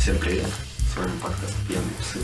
Всем привет, с вами подкаст «Пьяные псы».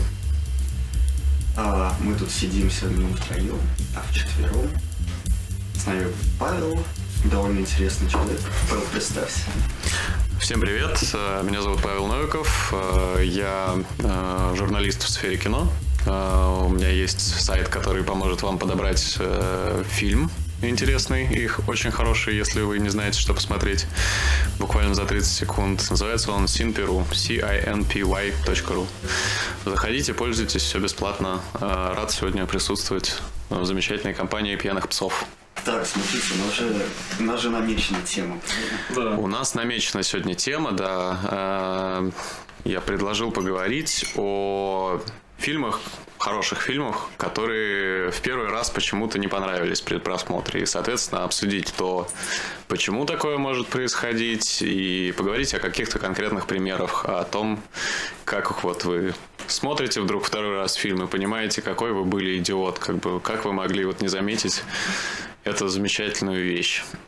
Мы тут сидим сегодня не втроем, а вчетвером. С нами Павел, довольно интересный человек. Павел, представься. Всем привет, меня зовут Павел Новиков, я журналист в сфере кино. У меня есть сайт, который поможет вам подобрать фильм интересный, их очень хороший, если вы не знаете, что посмотреть, буквально за 30 секунд. Называется он Cinpy.ru, cinpy.ru. Заходите, пользуйтесь, все бесплатно. Рад сегодня присутствовать в замечательной компании пьяных псов. Так, смотрите, у нас же намечена тема. Да. У нас намечена сегодня тема, да. Я предложил поговорить о фильмах, хороших фильмах, которые в первый раз почему-то не понравились при просмотре. И, соответственно, обсудить то, почему такое может происходить, и поговорить о каких-то конкретных примерах, о том, как вот вы смотрите вдруг второй раз фильм и понимаете, какой вы были идиот, как вы могли вот не заметить эту замечательную вещь. У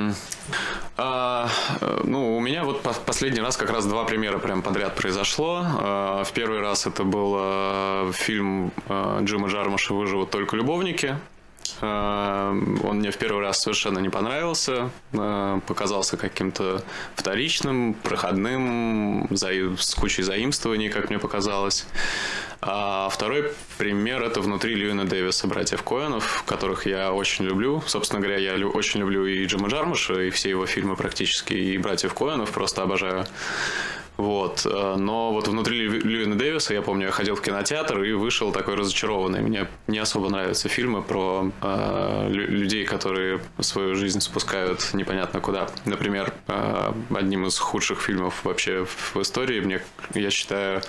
меня вот последний раз как раз два примера прям подряд произошло. В первый раз это был фильм Джима Джармуша «Выживут только любовники». Он мне в первый раз совершенно не понравился, показался каким-то вторичным, проходным, с кучей заимствований, как мне показалось. А второй пример — это «Внутри Льюина Дэвиса», братьев Коэнов, которых я очень люблю. Собственно говоря, я очень люблю и Джима Джармуша, и все его фильмы практически, и братьев Коэнов просто обожаю. Вот. Но вот «Внутри Льюина Дэвиса», я помню, я ходил в кинотеатр и вышел такой разочарованный. Мне не особо нравятся фильмы про людей, которые свою жизнь спускают непонятно куда. Например, одним из худших фильмов вообще в истории, я считаю,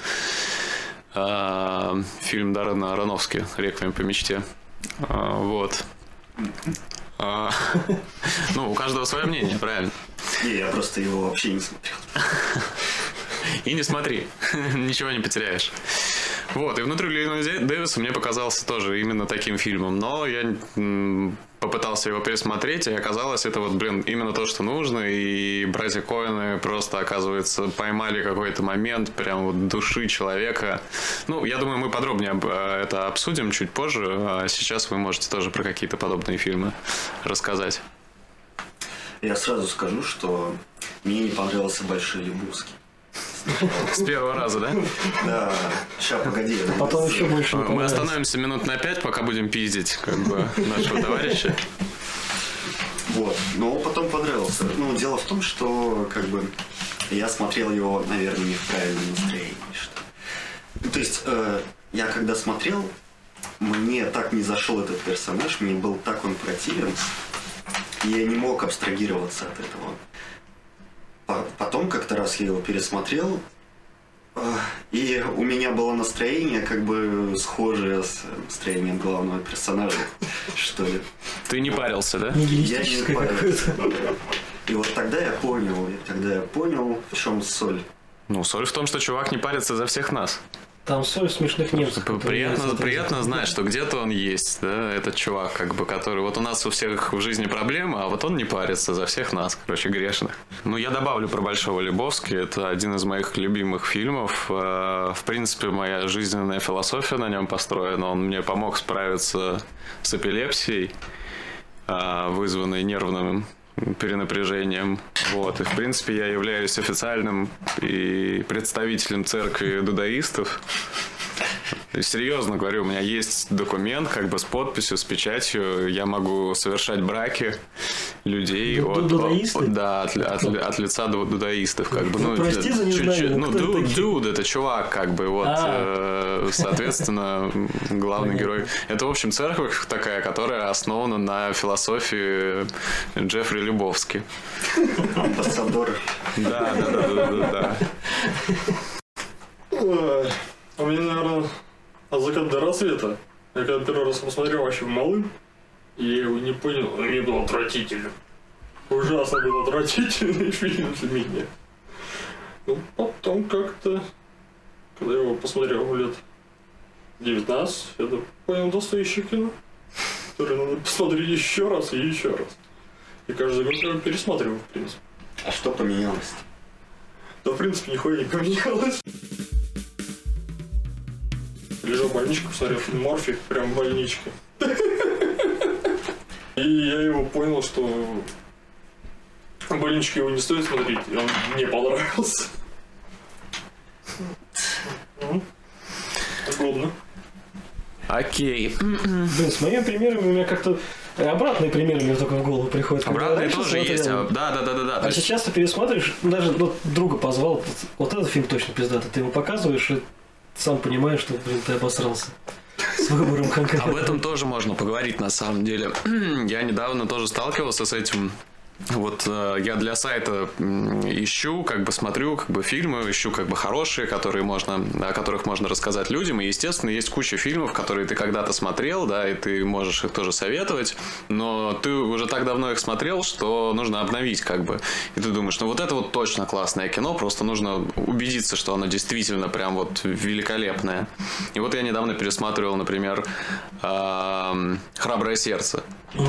фильм Даррена Аронофски «Реквием по мечте». Вот. У каждого свое мнение, правильно? Не, я просто его вообще не смотрел. И не смотри, ничего не потеряешь. Вот, и «Внутри Льюина Дэвиса» мне показался тоже именно таким фильмом. Но я попытался его пересмотреть, и оказалось, это именно то, что нужно. И братья Коэны просто, оказывается, поймали какой-то момент прям вот души человека. Я думаю, мы подробнее это обсудим чуть позже. А сейчас вы можете тоже про какие-то подобные фильмы рассказать. Я сразу скажу, что мне не понравился «Большой Лебовский». С первого раза, да? Да. Сейчас, погоди. Потом еще больше не понравится. Мы остановимся минут на 5, пока будем пиздить нашего товарища. Вот. Но потом понравился. Дело в том, что я смотрел его, наверное, не в правильном настроении. То есть, я когда смотрел, мне так не зашел этот персонаж, мне был так он противен, и я не мог абстрагироваться от этого. Потом как-то раз я его пересмотрел, и у меня было настроение схожее с настроением главного персонажа, что ли. Ты не парился, да? Я не парился. И вот тогда я понял, в чем соль. Соль в том, что чувак не парится за всех нас. Там соль смешных немцев. Приятно знать, что где-то он есть, да, этот чувак, который... Вот у нас у всех в жизни проблемы, а вот он не парится за всех нас, грешных. Я добавлю про «Большого Лебовски». Это один из моих любимых фильмов. В принципе, моя жизненная философия на нем построена. Он мне помог справиться с эпилепсией, вызванной нервным перенапряжением. Вот. И, в принципе, я являюсь официальным и представителем церкви дудаистов. И серьезно говорю, у меня есть документ с подписью, с печатью. Я могу совершать браки людей от лица дудаистов. Прости за незнание. Дуд, это чувак, соответственно, главный герой. Это, в общем, церковь такая, которая основана на философии Джеффри Лебовски. Амбассадор. Да. У меня, наверное, «От заката до рассвета». Я когда первый раз посмотрел вообще малым, и я его не понял, мне был отвратительным. Ужасно был отвратительный фильм для меня. Потом как-то, когда я его посмотрел лет 19, я понял настоящее кино, которое надо посмотреть еще раз и еще раз. И каждый год я его пересматриваю, в принципе. А что поменялось? Да, в принципе, нихуя не поменялось. Лежал в больничке, посмотрел фильм «Морфий», прям в больничке. И я его понял, что в больничке его не стоит смотреть, и он мне понравился. Удобно. Окей. Блин, с моими примерами у меня как-то обратные примеры мне только в голову приходят. Обратные тоже есть. Да. А сейчас ты пересматриваешь, даже друга позвал, вот этот фильм точно пиздатый, ты ему показываешь, и сам понимаешь, что, блин, ты обосрался с выбором конкретно. Об этом тоже можно поговорить, на самом деле. Я недавно тоже сталкивался с этим. Вот я для сайта ищу, как бы смотрю, как бы фильмы, ищу как бы хорошие, о которых можно рассказать людям. И, естественно, есть куча фильмов, которые ты когда-то смотрел, да, и ты можешь их тоже советовать, но ты уже так давно их смотрел, что нужно обновить, как бы. И ты думаешь, ну вот это вот точно классное кино, просто нужно убедиться, что оно действительно прям вот великолепное. И вот я недавно пересматривал, например, «Храброе сердце».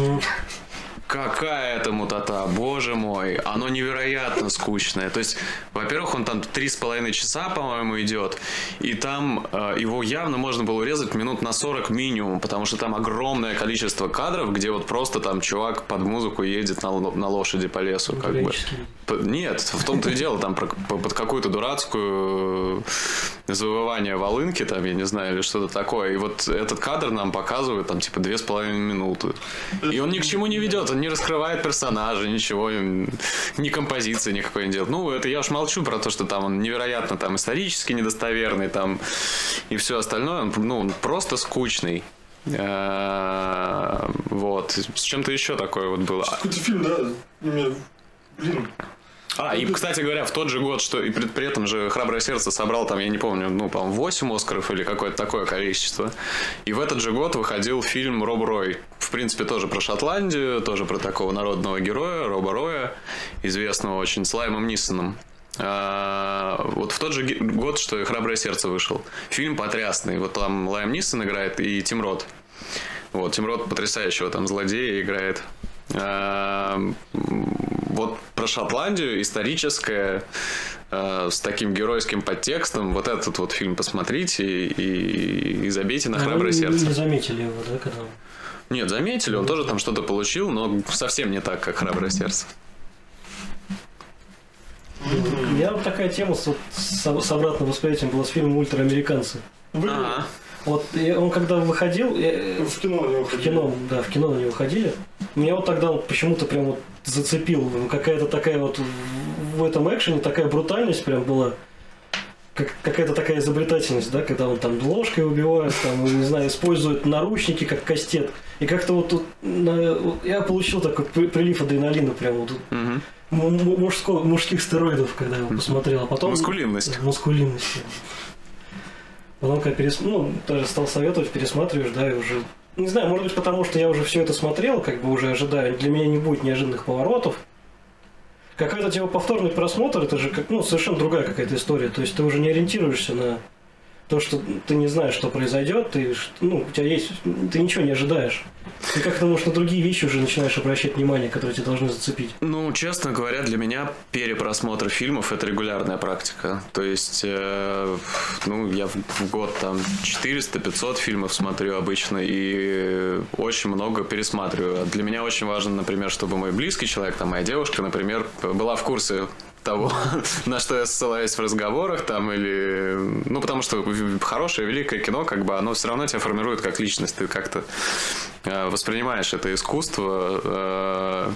Какая это мутата, боже мой, оно невероятно скучное. То есть, во-первых, он там 3,5 часа, по-моему, идет, и там его явно можно было урезать минут на 40 минимум, потому что там огромное количество кадров, где вот просто там чувак под музыку едет на лошади по лесу. Как бы. Нет, в том-то и дело, там под какую-то дурацкую завывание волынки, там, я не знаю, или что-то такое. И вот этот кадр нам показывают там типа 2,5 минуты. И он ни к чему не ведет, он не раскрывает персонажа, ничего, ни композиции никакой не делает. Ну, это я уж молчу про то, что там он невероятно там исторически недостоверный, там, и все остальное, он просто скучный. Вот. С чем-то еще такое вот было. Какой-то фильм, да? Блин. И, кстати говоря, в тот же год, что и при этом же «Храброе сердце» собрал там, я не помню, по-моему, 8 Оскаров или какое-то такое количество. И в этот же год выходил фильм «Роб Рой». В принципе, тоже про Шотландию, тоже про такого народного героя, Роба Роя, известного очень, с Лаймом Нисоном. Вот в тот же год, что и «Храброе сердце» вышел. Фильм потрясный. Вот там Лайм Нисон играет и Тим Рот. Вот, Тим Рот потрясающего там злодея играет. Вот про Шотландию, историческое, с таким геройским подтекстом, вот этот вот фильм посмотрите и забейте на «Храброе сердце». Не заметили его, да, когда? Нет, заметили, он тоже там что-то получил, но совсем не так, как «Храброе сердце». У меня вот такая тема с обратным восприятием была с фильмом «Ультраамериканцы». Вот он когда выходил... В кино на него ходили. В кино на него ходили. Меня вот тогда он почему-то прям вот зацепил. Какая-то такая вот в этом экшене такая брутальность прям была. Какая-то такая изобретательность, да, когда он там ложкой убивает, там, не знаю, использует наручники как кастет. И как-то вот тут я получил такой прилив адреналина прям вот тут. Мужских стероидов, когда его посмотрел. А потом... Мускулинность. Потом, когда даже стал советовать, пересматриваешь, да, и уже... Не знаю, может быть, потому что я уже все это смотрел, как бы уже ожидаю, для меня не будет неожиданных поворотов. Какой-то типа повторный просмотр, это же совершенно другая какая-то история. То есть ты уже не ориентируешься на то, что ты не знаешь, что произойдет, у тебя есть... Ты ничего не ожидаешь. Ты как-то, может, на другие вещи уже начинаешь обращать внимание, которые тебя должны зацепить. Честно говоря, для меня перепросмотр фильмов – это регулярная практика. То есть, я в год там 400-500 фильмов смотрю обычно и очень много пересматриваю. Для меня очень важно, например, чтобы мой близкий человек, там, моя девушка, например, была в курсе того, на что я ссылаюсь в разговорах, там, или... потому что хорошее, великое кино, как бы, оно все равно тебя формирует как личность, ты как-то воспринимаешь это искусство,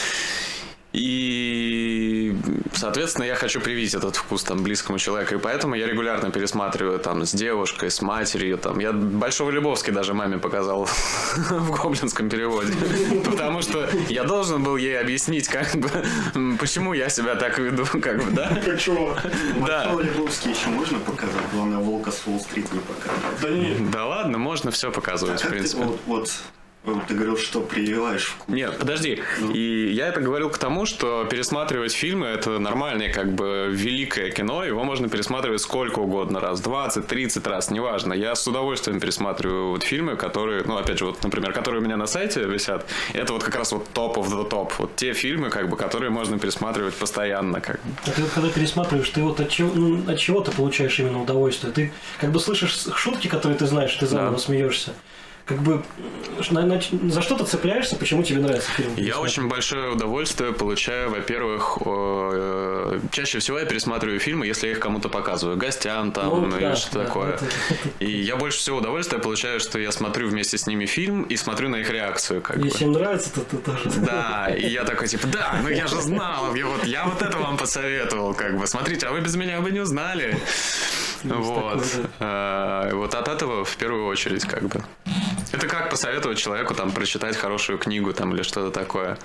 и, соответственно, я хочу привить этот вкус там близкому человеку, и поэтому я регулярно пересматриваю там с девушкой, с матерью, там. Я «Большого Лебовски» даже маме показал в гоблинском переводе, потому что я должен был ей объяснить, как бы, почему я себя так веду, как бы, да? «Большого Лебовски» еще можно показать, главное, «Волка с Уолл-стрит» не показывать. Да ладно, можно все показывать, в принципе. Ты говорил, что прививаешь вкус. Нет, подожди. И я это говорил к тому, что пересматривать фильмы — это нормальное, как бы, великое кино. Его можно пересматривать сколько угодно раз. 20, 30 раз, неважно. Я с удовольствием пересматриваю вот фильмы, которые, ну, опять же, вот, например, которые у меня на сайте висят. Это вот как раз вот top of the top. Вот те фильмы, как бы, которые можно пересматривать постоянно. Как бы. А ты вот когда пересматриваешь, ты вот от чего ты получаешь именно удовольствие? Ты как бы слышишь шутки, которые ты знаешь, ты заново смеешься. Как бы за что ты цепляешься, почему тебе нравится фильм? Я очень большое удовольствие получаю, во-первых, чаще всего я пересматриваю фильмы, если я их кому-то показываю, гостям там, или что-то такое. И я больше всего удовольствия получаю, что я смотрю вместе с ними фильм и смотрю на их реакцию. Как если им нравится, то ты тоже. Да, и я такой, типа, да, ну я же знал, я вот это вам посоветовал, как бы, смотрите, а вы без меня бы не узнали. Вот. Вот от этого в первую очередь, как бы. Это как посоветовать человеку там прочитать хорошую книгу там или что-то такое,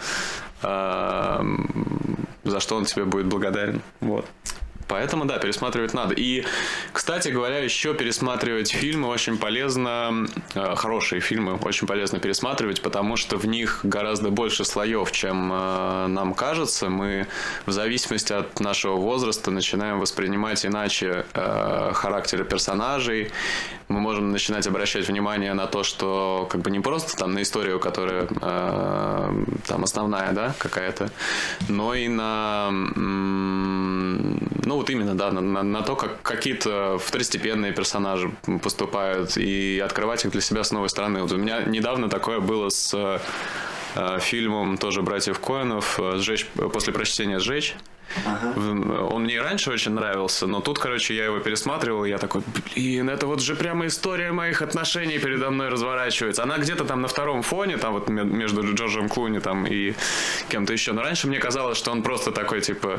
за что он тебе будет благодарен. Вот. Поэтому, да, пересматривать надо. И, кстати говоря, еще пересматривать фильмы очень полезно, хорошие фильмы очень полезно пересматривать, потому что в них гораздо больше слоев, чем нам кажется. Мы в зависимости от нашего возраста начинаем воспринимать иначе характеры персонажей. Мы можем начинать обращать внимание на то, что как бы не просто там на историю, которая там основная, да, какая-то, но и на... Ну, вот именно, да, на то, как какие-то второстепенные персонажи поступают, и открывать их для себя с новой стороны. Вот у меня недавно такое было с фильмом тоже братьев Коэнов «После прочтения сжечь». Ага. Он мне и раньше очень нравился, но тут, короче, я его пересматривал, и я такой, блин, это вот же прямо история моих отношений передо мной разворачивается. Она где-то там на втором фоне, там вот между Джорджем Клуни там и кем-то еще. Но раньше мне казалось, что он просто такой, типа,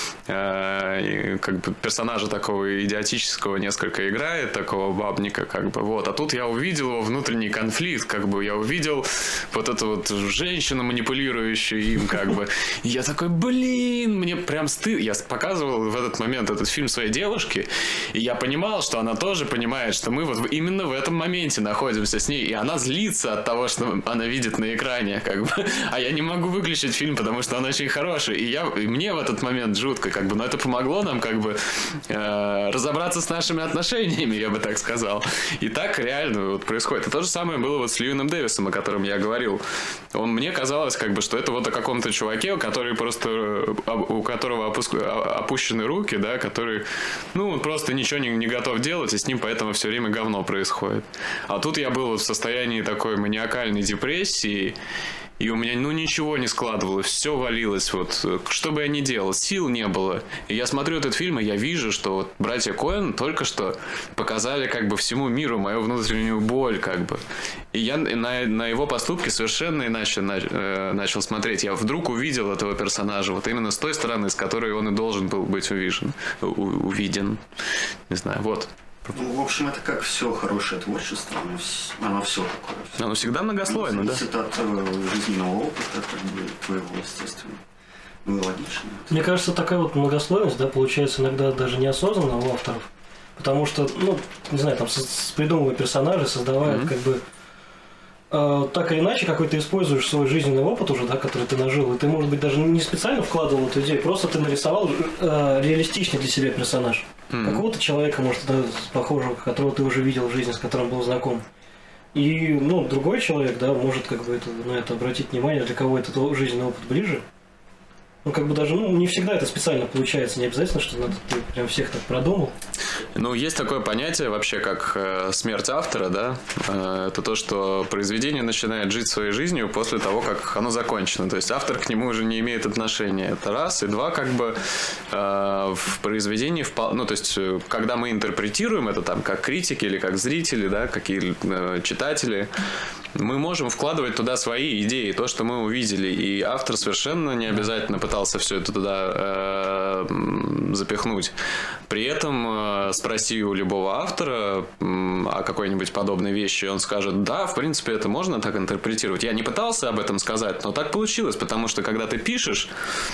как бы персонажа такого идиотического несколько играет, такого бабника, как бы, вот. А тут я увидел его внутренний конфликт, как бы, я увидел вот эту вот женщину, манипулирующую им, как бы. И я такой, блин, мне прям стыд. Я показывал в этот момент этот фильм своей девушке, и я понимал, что она тоже понимает, что мы вот именно в этом моменте находимся с ней, и она злится от того, что она видит на экране, как бы. А я не могу выключить фильм, потому что он очень хороший. И мне в этот момент жутко, как бы, но это помогло нам, как бы, разобраться с нашими отношениями, я бы так сказал. И так реально вот происходит. И то же самое было вот с Льюином Дэвисом, о котором я говорил. Мне казалось, как бы, что это вот о каком-то чуваке, который просто, у которого опущены руки, да, который, ну, он просто ничего не готов делать, и с ним поэтому все время говно происходит. А тут я был вот в состоянии такой маниакальной депрессии, и у меня, ну, ничего не складывалось, все валилось, вот, что бы я ни делал, сил не было. И я смотрю этот фильм, и я вижу, что вот братья Коэн только что показали, как бы, всему миру мою внутреннюю боль, как бы. И я на его поступки совершенно иначе начал смотреть. Я вдруг увидел этого персонажа вот именно с той стороны, с которой он и должен был быть увиден. Не знаю, вот. Ну, в общем, это как все хорошее творчество, оно все такое. Оно всегда многослойно, да? Зависит от жизненного опыта, как бы, твоего, естественно. Ну, логично. Мне кажется, такая вот многослойность, да, получается иногда даже неосознанно у авторов. Потому что, ну, не знаю, там, придумывая персонажей, создавая, как бы, так или иначе, какой ты используешь свой жизненный опыт уже, да, который ты нажил, и ты, может быть, даже не специально вкладывал в эту идею, просто ты нарисовал реалистичный для себя персонаж. Какого-то человека, может, да, похожего, которого ты уже видел в жизни, с которым был знаком. И, ну, другой человек, да, может, как бы, на это обратить внимание, для кого этот жизненный опыт ближе. Ну, как бы даже, ну, не всегда это специально получается, не обязательно, что надо, ты прям всех так продумал. Ну, есть такое понятие вообще, как смерть автора, да, это то, что произведение начинает жить своей жизнью после того, как оно закончено, то есть автор к нему уже не имеет отношения, это раз, и два, как бы в произведении, ну, то есть, когда мы интерпретируем это там, как критики или как зрители, да, какие читатели, мы можем вкладывать туда свои идеи, то, что мы увидели, и автор совершенно не обязательно пытался все это туда запихнуть. При этом спроси у любого автора о какой-нибудь подобной вещи, и он скажет, да, в принципе, это можно так интерпретировать. Я не пытался об этом сказать, но так получилось, потому что, когда ты пишешь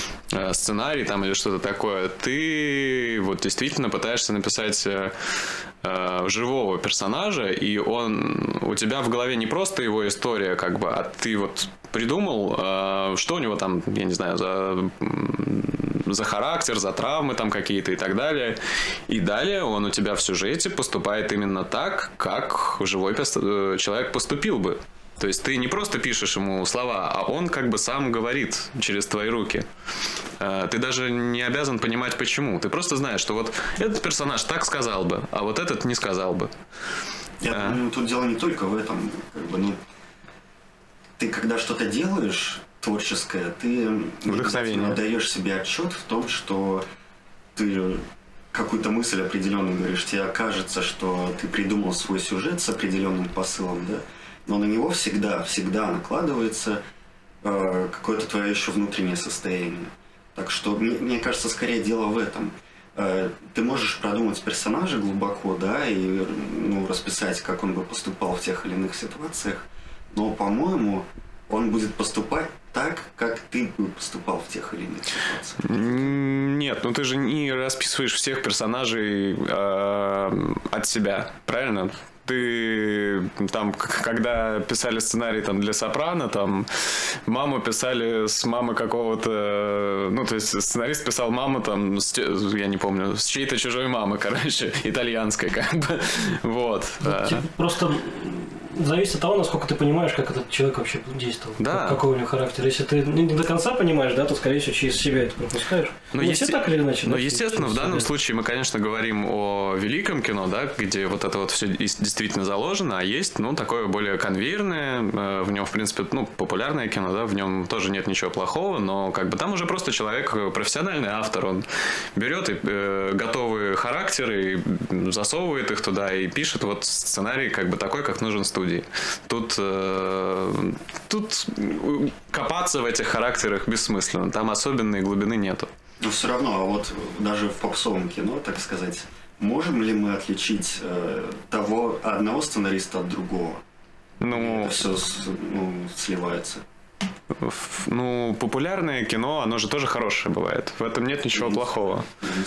сценарий там или что-то такое, ты вот действительно пытаешься написать живого персонажа, и у тебя в голове не просто его история, как бы, а ты вот придумал, что у него там, я не знаю, за характер, за травмы там какие-то и так далее. И далее он у тебя в сюжете поступает именно так, как живой человек поступил бы. То есть ты не просто пишешь ему слова, а он как бы сам говорит через твои руки. Ты даже не обязан понимать, почему. Ты просто знаешь, что вот этот персонаж так сказал бы, а вот этот не сказал бы. Я думаю, тут дело не только в этом. Как бы, ну, ты когда что-то делаешь творческое, ты даешь себе отчет в том, что ты какую-то мысль определенную говоришь. Тебе кажется, что ты придумал свой сюжет с определенным посылом, да? Но на него всегда накладывается какое-то твое еще внутреннее состояние. Так что, мне кажется, скорее дело в этом. Ты можешь продумать персонажа глубоко, да, и расписать, как он бы поступал в тех или иных ситуациях, но, по-моему, он будет поступать так, как ты бы поступал в тех или иных ситуациях. Нет, ты же не расписываешь всех персонажей от себя, правильно? Ты там, когда писали сценарий там, для «Сопрано», там маму писали с мамы какого-то... то есть сценарист писал маму там, я не помню, с чьей-то чужой мамы, короче, итальянской, как бы. Вот. Просто зависит от того, насколько ты понимаешь, как этот человек вообще действовал. Да. Какой у него характер. Если ты не до конца понимаешь, да, то, скорее всего, через себя это пропускаешь. Все так или иначе. Но, естественно, в данном случае мы, конечно, говорим о великом кино, да, где вот это вот все действительно заложено, а есть, такое более конвейерное, в нем, в принципе, популярное кино, да, в нем тоже нет ничего плохого, но как бы там уже просто человек, профессиональный автор, он берет готовые характеры, засовывает их туда и пишет вот сценарий как бы такой, как нужен студии. Тут копаться в этих характерах бессмысленно. Там особенной глубины нету. Но все равно, вот даже в попсовом кино, так сказать, можем ли мы отличить того одного сценариста от другого? Это все сливается. Популярное кино, оно же тоже хорошее бывает. В этом нет ничего плохого.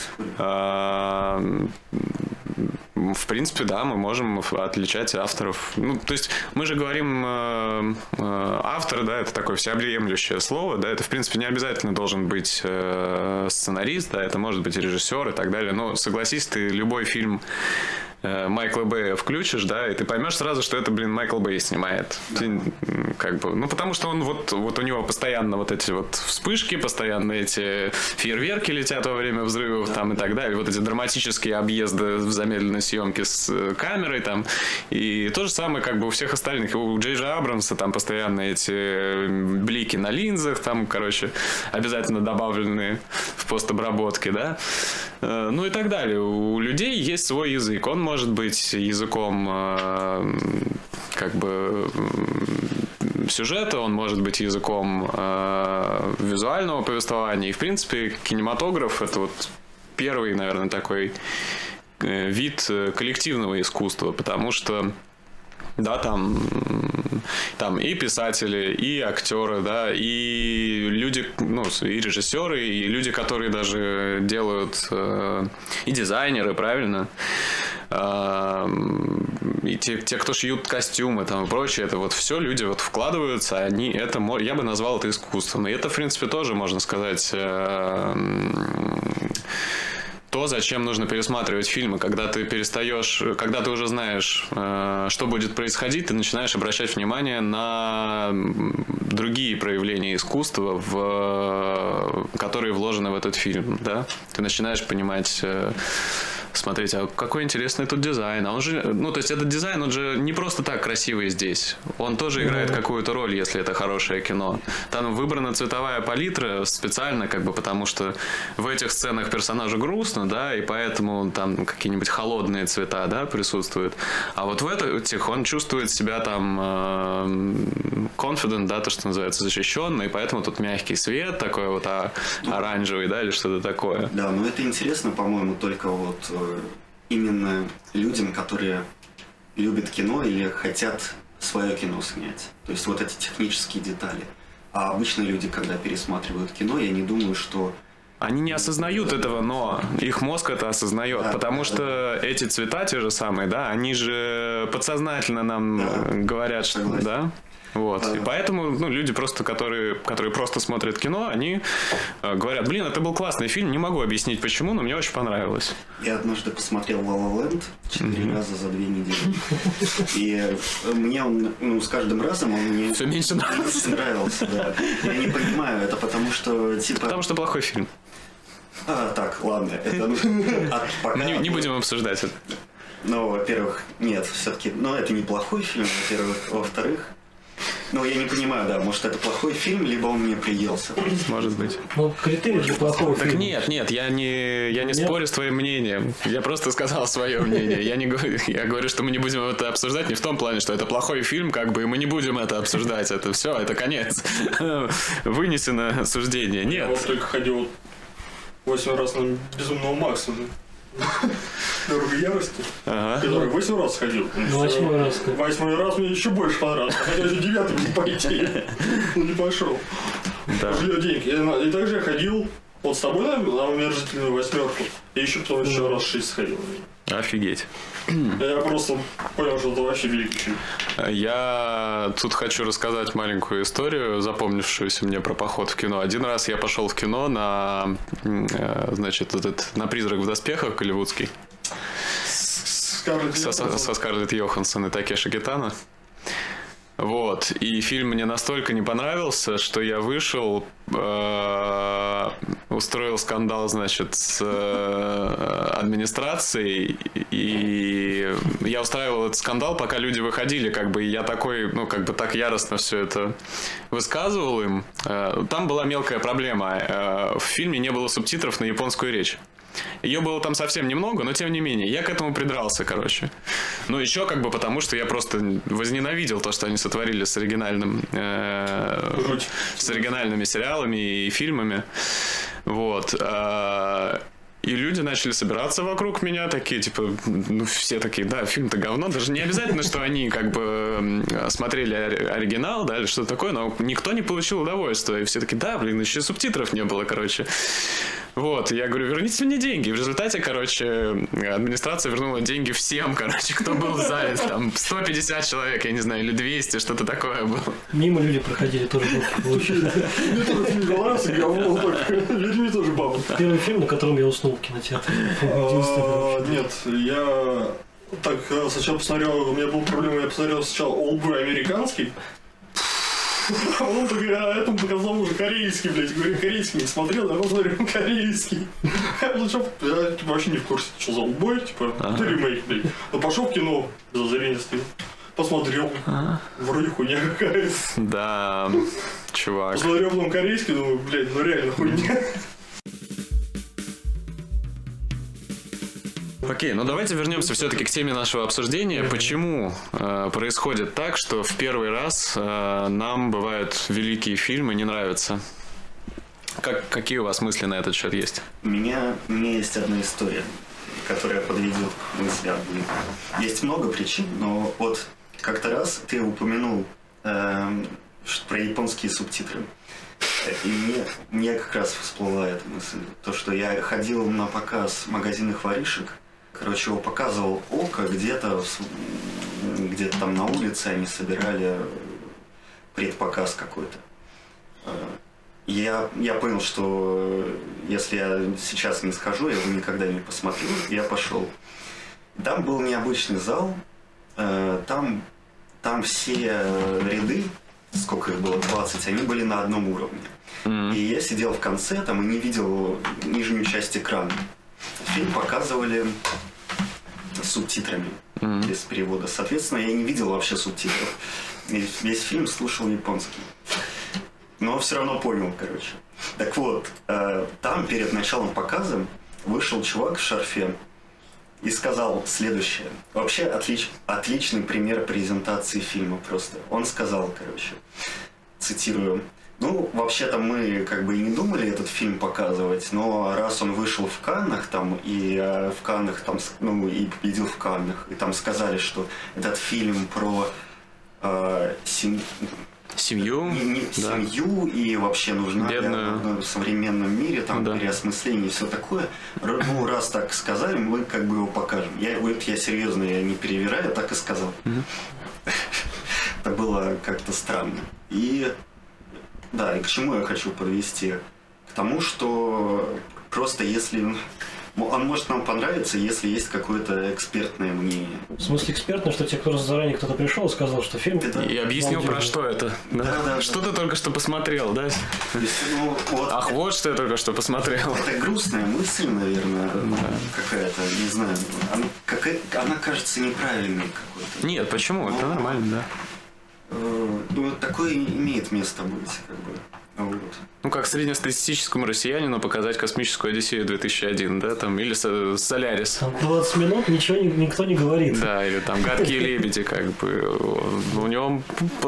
В принципе, да, мы можем отличать авторов. То есть мы же говорим автор, да, это такое всеобъемлющее слово, да, это, в принципе, не обязательно должен быть сценарист, да, это может быть режиссер и так далее. Но согласись, ты любой фильм Майкла Бэя включишь, да, и ты поймешь сразу, что это, Майкл Бэй снимает. Ты, как бы, потому что он вот у него постоянно вот эти вот вспышки, постоянно эти фейерверки летят во время взрывов там и так далее, вот эти драматические объезды в замедленной съемке с камерой там, и то же самое как бы у всех остальных. У Джей Джей Абрамса там постоянно эти блики на линзах, там, короче, обязательно добавленные в постобработке, да, и так далее. У людей есть свой язык, он может быть языком как бы сюжета, он может быть языком визуального повествования. И, в принципе, кинематограф — это вот первый, наверное, такой вид коллективного искусства, потому что да, там и писатели, и актеры, да, и люди, и режиссеры, и люди, которые даже делают, и дизайнеры, правильно, и те, кто шьют костюмы там и прочее, это вот все люди вот вкладываются, я бы назвал это искусством. И это, в принципе, тоже, можно сказать, то, зачем нужно пересматривать фильмы, когда ты уже знаешь, что будет происходить, ты начинаешь обращать внимание на другие проявления искусства, которые вложены в этот фильм, да? Ты начинаешь понимать, смотреть, а какой интересный тут дизайн. А он же, то есть этот дизайн, он же не просто так красивый здесь. Он тоже играет какую-то роль, если это хорошее кино. Там выбрана цветовая палитра специально, как бы, потому что в этих сценах персонажу грустно, да, и поэтому там какие-нибудь холодные цвета, да, присутствуют. А вот в этих он чувствует себя там confident, да, то, что называется, защищенно, и поэтому тут мягкий свет такой вот оранжевый, да, или что-то такое. Да, но это интересно, по-моему, только вот именно людям, которые любят кино или хотят свое кино снять. То есть вот эти технические детали. А обычно люди, когда пересматривают кино, я не думаю, что они не осознают этого, но их мозг это осознает, потому что эти цвета те же самые, да, они же подсознательно нам говорят, что, да. Вот. И поэтому люди, просто, которые просто смотрят кино, они говорят, блин, это был классный фильм, не могу объяснить почему, но мне очень понравилось. Я однажды посмотрел «Ла Ла Ленд» 4 раза за 2 недели. И мне он, с каждым разом он мне все меньше нравился. Да. Я не понимаю, это потому что типа... Потому что плохой фильм. Так, ладно. Это, не будем обсуждать это. Ну, во-первых, нет, все-таки, это неплохой фильм, во-первых. Во-вторых, я не понимаю, да, может это плохой фильм, либо он мне приелся. Может быть. Критерий для плохого фильма. Так нет, я не спорю с твоим мнением. Я просто сказал свое мнение. Я говорю, что мы не будем это обсуждать не в том плане, что это плохой фильм, и мы не будем это обсуждать. Это все, это конец. Вынесено суждение. Нет. Я вот только ходил 8 раз на «Безумного Макса». «Дорога ярости», который 8 раз ходил. 8 раз. 8 раз мне еще больше понравилось. Хотя еще 9 не пойти. Не пошел. Пожалел деньги. И также я ходил с тобой на «Омерзительную 8». И еще потом еще раз 6 сходил. Офигеть. Я просто понял, что это вообще великий фильм. Я тут хочу рассказать маленькую историю, запомнившуюся мне про поход в кино. Один раз я пошел в кино на «Призрак в доспехах» голливудский. Со Скарлетт Йоханссон и Такеши Китано. Вот. И фильм мне настолько не понравился, что я вышел, устроил скандал, с администрацией, и я устраивал этот скандал, пока люди выходили, и я такой, так яростно все это высказывал им. Там была мелкая проблема. В фильме не было субтитров на японскую речь. Ее было там совсем немного, но тем не менее, я к этому придрался, еще потому, что я просто возненавидел то, что они сотворили с оригинальными сериалами и фильмами. Вот. И люди начали собираться вокруг меня, такие, все такие, да, фильм-то говно. Даже не обязательно, что они смотрели оригинал, да, или что-то такое, но никто не получил удовольствия. И все такие, да, еще субтитров не было, Вот, я говорю, верните мне деньги. В результате, администрация вернула деньги всем, кто был в зале. Там 150 человек, я не знаю, или 200, что-то такое было. Мимо люди проходили, тоже получили. Мне тоже фильм понравился, говно так. Людьми тоже бабу. Первый фильм, на котором я уснул в кинотеатре. Нет, я так сначала посмотрел, у меня была проблема, я посмотрел сначала «Олдбой» американский. А он такой, этому показал уже корейский, говорю, корейский не смотрел, я посмотрел корейский. Я вообще не в курсе, что за «Олдбой», это ремейк, Но пошел в кино, за зрение стою. Посмотрел, вроде хуйня какая-то. Да, чувак. Посмотрел потом корейский, думаю, реально хуйня. Окей, давайте вернемся все-таки к теме нашего обсуждения. Почему происходит так, что в первый раз нам бывают великие фильмы не нравятся? Какие у вас мысли на этот счет есть? У меня есть одна история, которая подведет мысли. Есть много причин, но вот как-то раз ты упомянул про японские субтитры. И мне как раз всплыла эта мысль. То, что я ходил на показ магазинных воришек. Его показывал ОКО, где-то там на улице они собирали предпоказ какой-то. Я понял, что если я сейчас не схожу, я его никогда не посмотрю. Я пошел. Там был необычный зал. Там все ряды, сколько их было, 20, они были на одном уровне. И я сидел в конце и не видел нижнюю часть экрана. Фильм показывали с субтитрами, без перевода. Соответственно, я не видел вообще субтитров. И весь фильм слушал японский. Но все равно понял, Так вот, там перед началом показа вышел чувак в шарфе и сказал следующее. Вообще отличный пример презентации фильма просто. Он сказал, цитирую: вообще-то мы и не думали этот фильм показывать, но раз он вышел в Каннах и в Каннах и победил в Каннах, и там сказали, что этот фильм про семью, семью и вообще нужна бедную. в современном мире там переосмысление и все такое. Ну, раз так сказали, мы как бы его покажем. Я серьезно, я не перевираю, так и сказал. Это было как-то странно. И да, и к чему я хочу подвести? К тому, что просто если... Он может нам понравиться, если есть какое-то экспертное мнение. В смысле экспертное, что тебе заранее кто-то пришел и сказал, что фильм... И объяснил, про что это. Да, что ты только что посмотрел, да? Ах, вот что я только что посмотрел. Это грустная мысль, наверное, какая-то, не знаю. Она кажется неправильной какой-то. Нет, почему? Это нормально, да. Ну, такое имеет место быть, как бы. Вот. Ну, как среднестатистическому россиянину показать «Космическую Одиссею 2001», да, там, или «Солярис». Там 20 минут ничего никто не говорит. Да, или там «Гадкие лебеди», как бы, у него,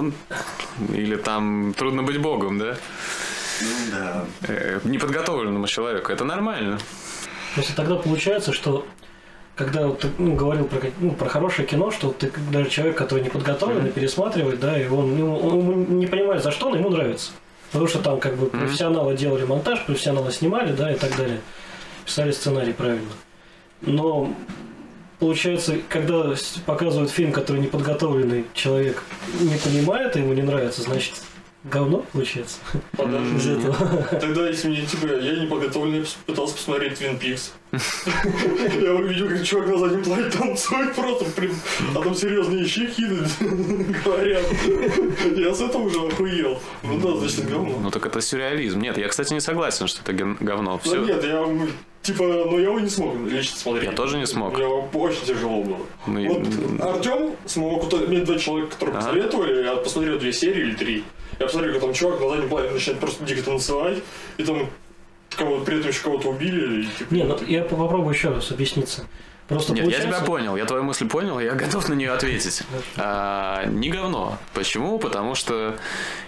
или там «Трудно быть богом», да? Ну, да. Неподготовленному человеку, это нормально. То есть тогда получается, что когда ты говорил про хорошее кино, что ты даже человек, который не подготовлен, пересматривает, да, и он не понимает, за что, но ему нравится. Потому что там как бы профессионалы делали монтаж, профессионалы снимали, да, и так далее. Писали сценарий правильно. Но получается, когда показывают фильм, который неподготовленный человек не понимает, и ему не нравится, значит, говно получается. Из этого. Тогда, если мне, я не подготовленный, пытался посмотреть Twin Peaks. Я увидел, как чувак на заднем плане танцует просто, а там серьезные щеки говорят. Я с этого уже охуел. Ну да, значит, это говно. Ну так это сюрреализм. Нет, я, кстати, не согласен, что это говно. Все. Да нет, я его не смог лично смотреть. Я тоже не смог. Мне очень тяжело было. Вот Артем смог, мне 2 человека, которые посоветовали, я посмотрел 2 серии или 3. Я посмотрел, как там чувак на заднем плане начинает просто дико танцевать, и там при этом еще кого-то убили. И, типа... Не, ну я попробую еще раз объясниться. Просто нет, получается... я тебя понял, я твою мысль понял, я готов на нее ответить. Не говно. Почему? Потому что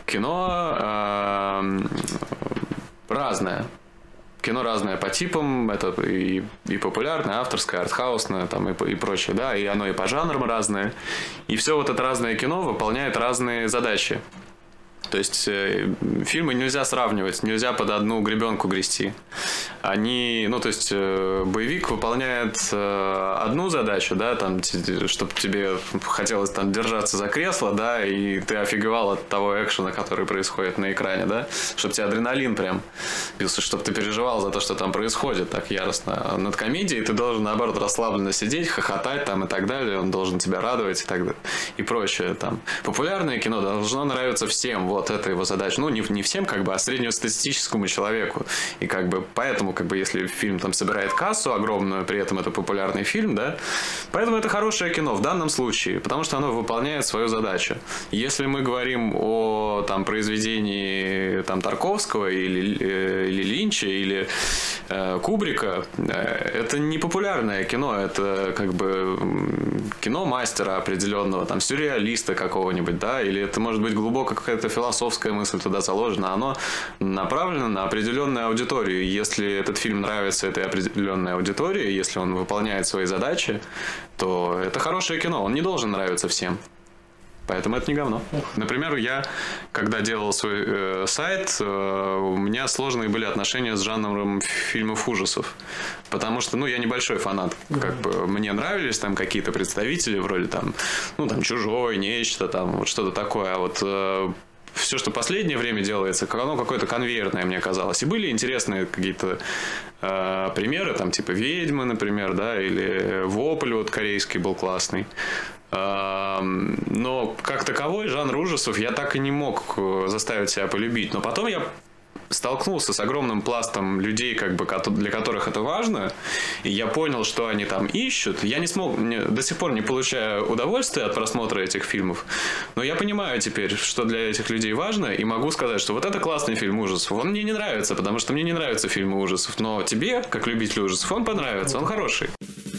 кино разное. Кино разное по типам, это и популярное, авторское, артхаусное, там, и прочее, да, и оно и по жанрам разное. И все вот это разное кино выполняет разные задачи. То есть фильмы нельзя сравнивать, нельзя под одну гребенку грести. Они, ну, то есть боевик выполняет одну задачу, да, там, чтобы тебе хотелось там держаться за кресло, да, и ты офигевал от того экшена, который происходит на экране, да, чтобы тебе адреналин прям бился, чтобы ты переживал за то, что там происходит так яростно. А над комедией ты должен, наоборот, расслабленно сидеть, хохотать там и так далее, он должен тебя радовать и так далее, и прочее там. Популярное кино должно нравиться всем, вот это его задача. Ну, не всем, как бы, а среднестатистическому человеку. И как бы поэтому, как бы, если фильм там собирает кассу огромную, при этом это популярный фильм, да, поэтому это хорошее кино в данном случае, потому что оно выполняет свою задачу. Если мы говорим о там произведении там Тарковского или Линча или Кубрика, это не популярное кино, это как бы кино мастера определенного, там сюрреалиста какого-нибудь, да, или это может быть глубоко какая-то философская мысль туда заложена, оно направлено на определенную аудиторию. Если этот фильм нравится этой определенной аудитории, если он выполняет свои задачи, то это хорошее кино, он не должен нравиться всем. Поэтому это не говно. Например, я, когда делал свой сайт, у меня сложные были отношения с жанром фильмов ужасов. Потому что, я небольшой фанат. Как бы мне нравились там какие-то представители, вроде там, там «Чужой», «Нечто», там вот что-то такое. А вот все, что в последнее время делается, оно какое-то конвейерное, мне казалось. И были интересные какие-то примеры, там типа «Ведьмы», например, да, или «Вопль», вот корейский был классный. Но как таковой жанр ужасов я так и не мог заставить себя полюбить. Но потом я столкнулся с огромным пластом людей, как бы, для которых это важно, и я понял, что они там ищут. Я не смог, до сих пор не получаю удовольствия от просмотра этих фильмов, но я понимаю теперь, что для этих людей важно, и могу сказать, что вот это классный фильм ужасов. Он мне не нравится, потому что мне не нравятся фильмы ужасов, но тебе, как любителю ужасов, он понравится, он хороший.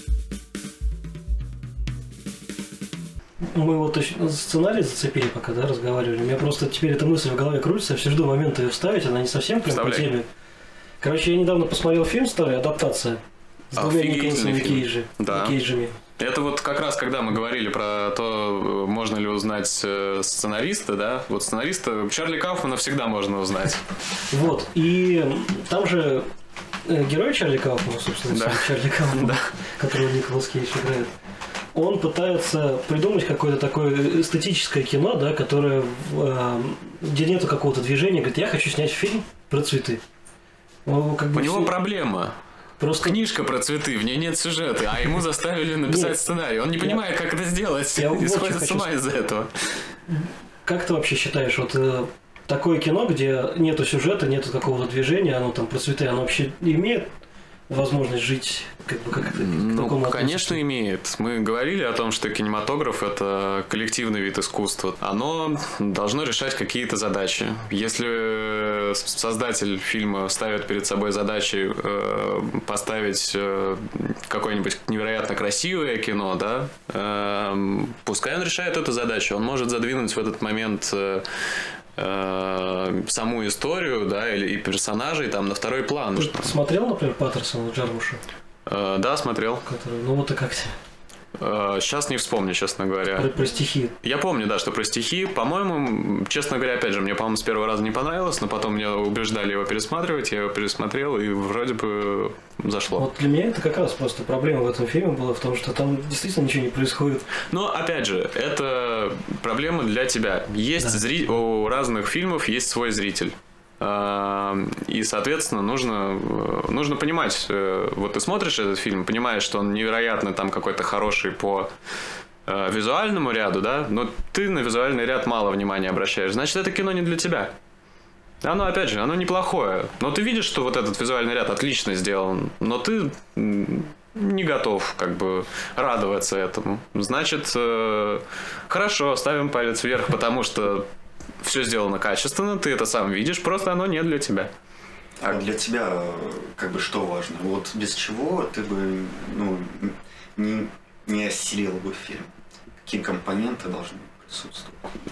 Мы вот сценарий зацепили, пока, да, разговаривали. У меня просто теперь эта мысль в голове крутится, я все жду момента ее вставить, она не совсем прям по теме. Короче, я недавно посмотрел фильм старый, адаптация, с двумя Николасами Кейджами. Это вот как раз, когда мы говорили про то, можно ли узнать сценариста, да? Вот сценариста Чарли Кауфмана всегда можно узнать. Вот, и там же герой Чарли Кауфмана, собственно, Да. Чарли Кауфман, Да. которого Николас Кейдж играет, он пытается придумать какое-то такое эстетическое кино, да, которое, где нету какого-то движения, говорит, я хочу снять фильм про цветы. Ну, как бы У него все- проблема. просто Книжка про цветы, в ней нет сюжета, а ему заставили написать Нет. сценарий. Он не понимает, как это сделать, Я вот и что сходит с хочу ума сказать. из-за этого. как ты вообще считаешь, вот такое кино, где нету сюжета, нету какого-то движения, оно там про цветы, оно вообще имеет возможность жить как бы как к Ну, такому конечно, имеет. Мы говорили о том, что кинематограф – это коллективный вид искусства. Оно должно решать какие-то задачи. Если создатель фильма ставит перед собой задачей поставить какое-нибудь невероятно красивое кино, да, пускай он решает эту задачу. Он может задвинуть в этот момент саму историю, да, и персонажей там на второй план. Ты смотрел, например, Паттерсона Джармуша? Да, смотрел. Который, ну вот и как тебе? Сейчас не вспомню, честно говоря. Про стихи. Я помню, да, что про стихи. По-моему, честно говоря, опять же, мне, по-моему, с первого раза не понравилось, но потом меня убеждали его пересматривать, я его пересмотрел, и вроде бы зашло. Вот для меня это как раз просто проблема в этом фильме была в том, что там действительно ничего не происходит. Но, опять же, это проблема для тебя. Есть Да. у разных фильмов есть свой зритель. И, соответственно, нужно понимать, вот ты смотришь этот фильм, понимаешь, что он невероятно там какой-то хороший по визуальному ряду, да, но ты на визуальный ряд мало внимания обращаешь, значит, это кино не для тебя. Оно, опять же, оно неплохое, но ты видишь, что вот этот визуальный ряд отлично сделан, но ты не готов как бы радоваться этому. Значит, хорошо, ставим палец вверх, потому что все сделано качественно, ты это сам видишь, просто оно не для тебя. А для тебя как бы что важно? Вот без чего ты бы не осилил бы фильм? Какие компоненты должны присутствовать?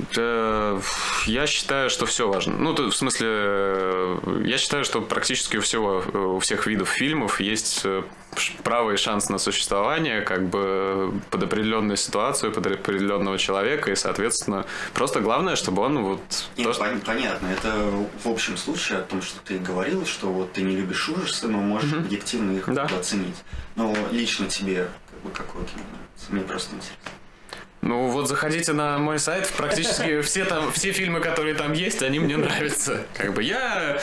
Я считаю, что все важно. Ну, в смысле, я считаю, что практически у всех видов фильмов есть право и шанс на существование, как бы под определенную ситуацию, под определенного человека, и, соответственно, просто главное, чтобы он вот... Нет, понятно. Это в общем случае о том, что ты говорил, что вот ты не любишь ужасы, но можешь объективно их оценить. Но лично тебе как бы какое кино нравится? Мне просто интересно. Ну вот заходите на мой сайт, практически все фильмы, которые там есть, они мне нравятся. Как бы я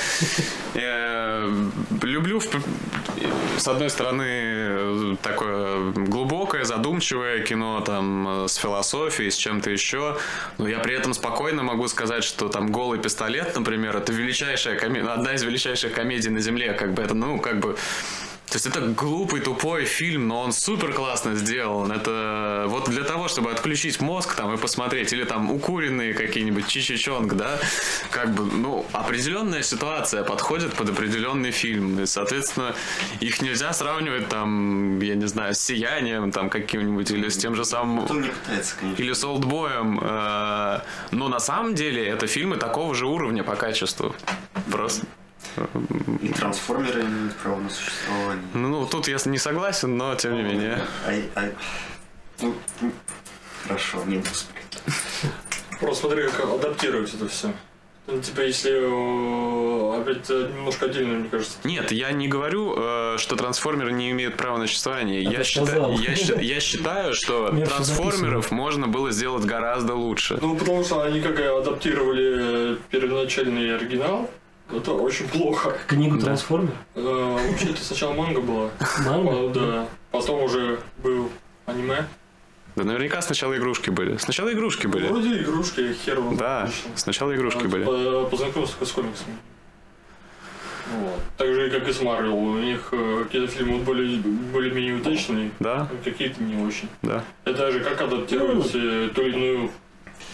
люблю, с одной стороны, такое глубокое, задумчивое кино там с философией, с чем-то еще, но я при этом спокойно могу сказать, что там «Голый пистолет», например, это одна из величайших комедий на земле, как бы это, ну, как бы... То есть это глупый, тупой фильм, но он супер классно сделан. Это вот для того, чтобы отключить мозг там и посмотреть, или там укуренные какие-нибудь чичичонг, да, как бы, ну, определенная ситуация подходит под определенный фильм. И, соответственно, их нельзя сравнивать там, я не знаю, с «Сиянием» там каким-нибудь, или с тем же самым... Кто не пытается, конечно. Или с «Олдбоем». Но на самом деле это фильмы такого же уровня по качеству. Просто... И трансформеры имеют право на существование. Ну, тут я не согласен, но тем не менее. Ну, хорошо, не буду спорить. Просто смотри, как адаптируется это все. Ну, типа, если опять немножко отдельно, мне кажется. Нет, я не говорю, что трансформеры не имеют права на существование. Я считаю, что трансформеров можно было сделать гораздо лучше. Ну, потому что они как адаптировали первоначальный оригинал. Это очень плохо. Книгу «Трансформер»? Вообще, это сначала манга была. Манга? Да. Потом уже был аниме. Да наверняка сначала игрушки были. Вроде игрушки, хер его. Да, сначала игрушки были. Познакомился с комиксами. Вот. Так же, как и с Марвел. У них какие-то фильмы более-менее удачные, Да, какие-то не очень. да. Это же как адаптировать ту или иную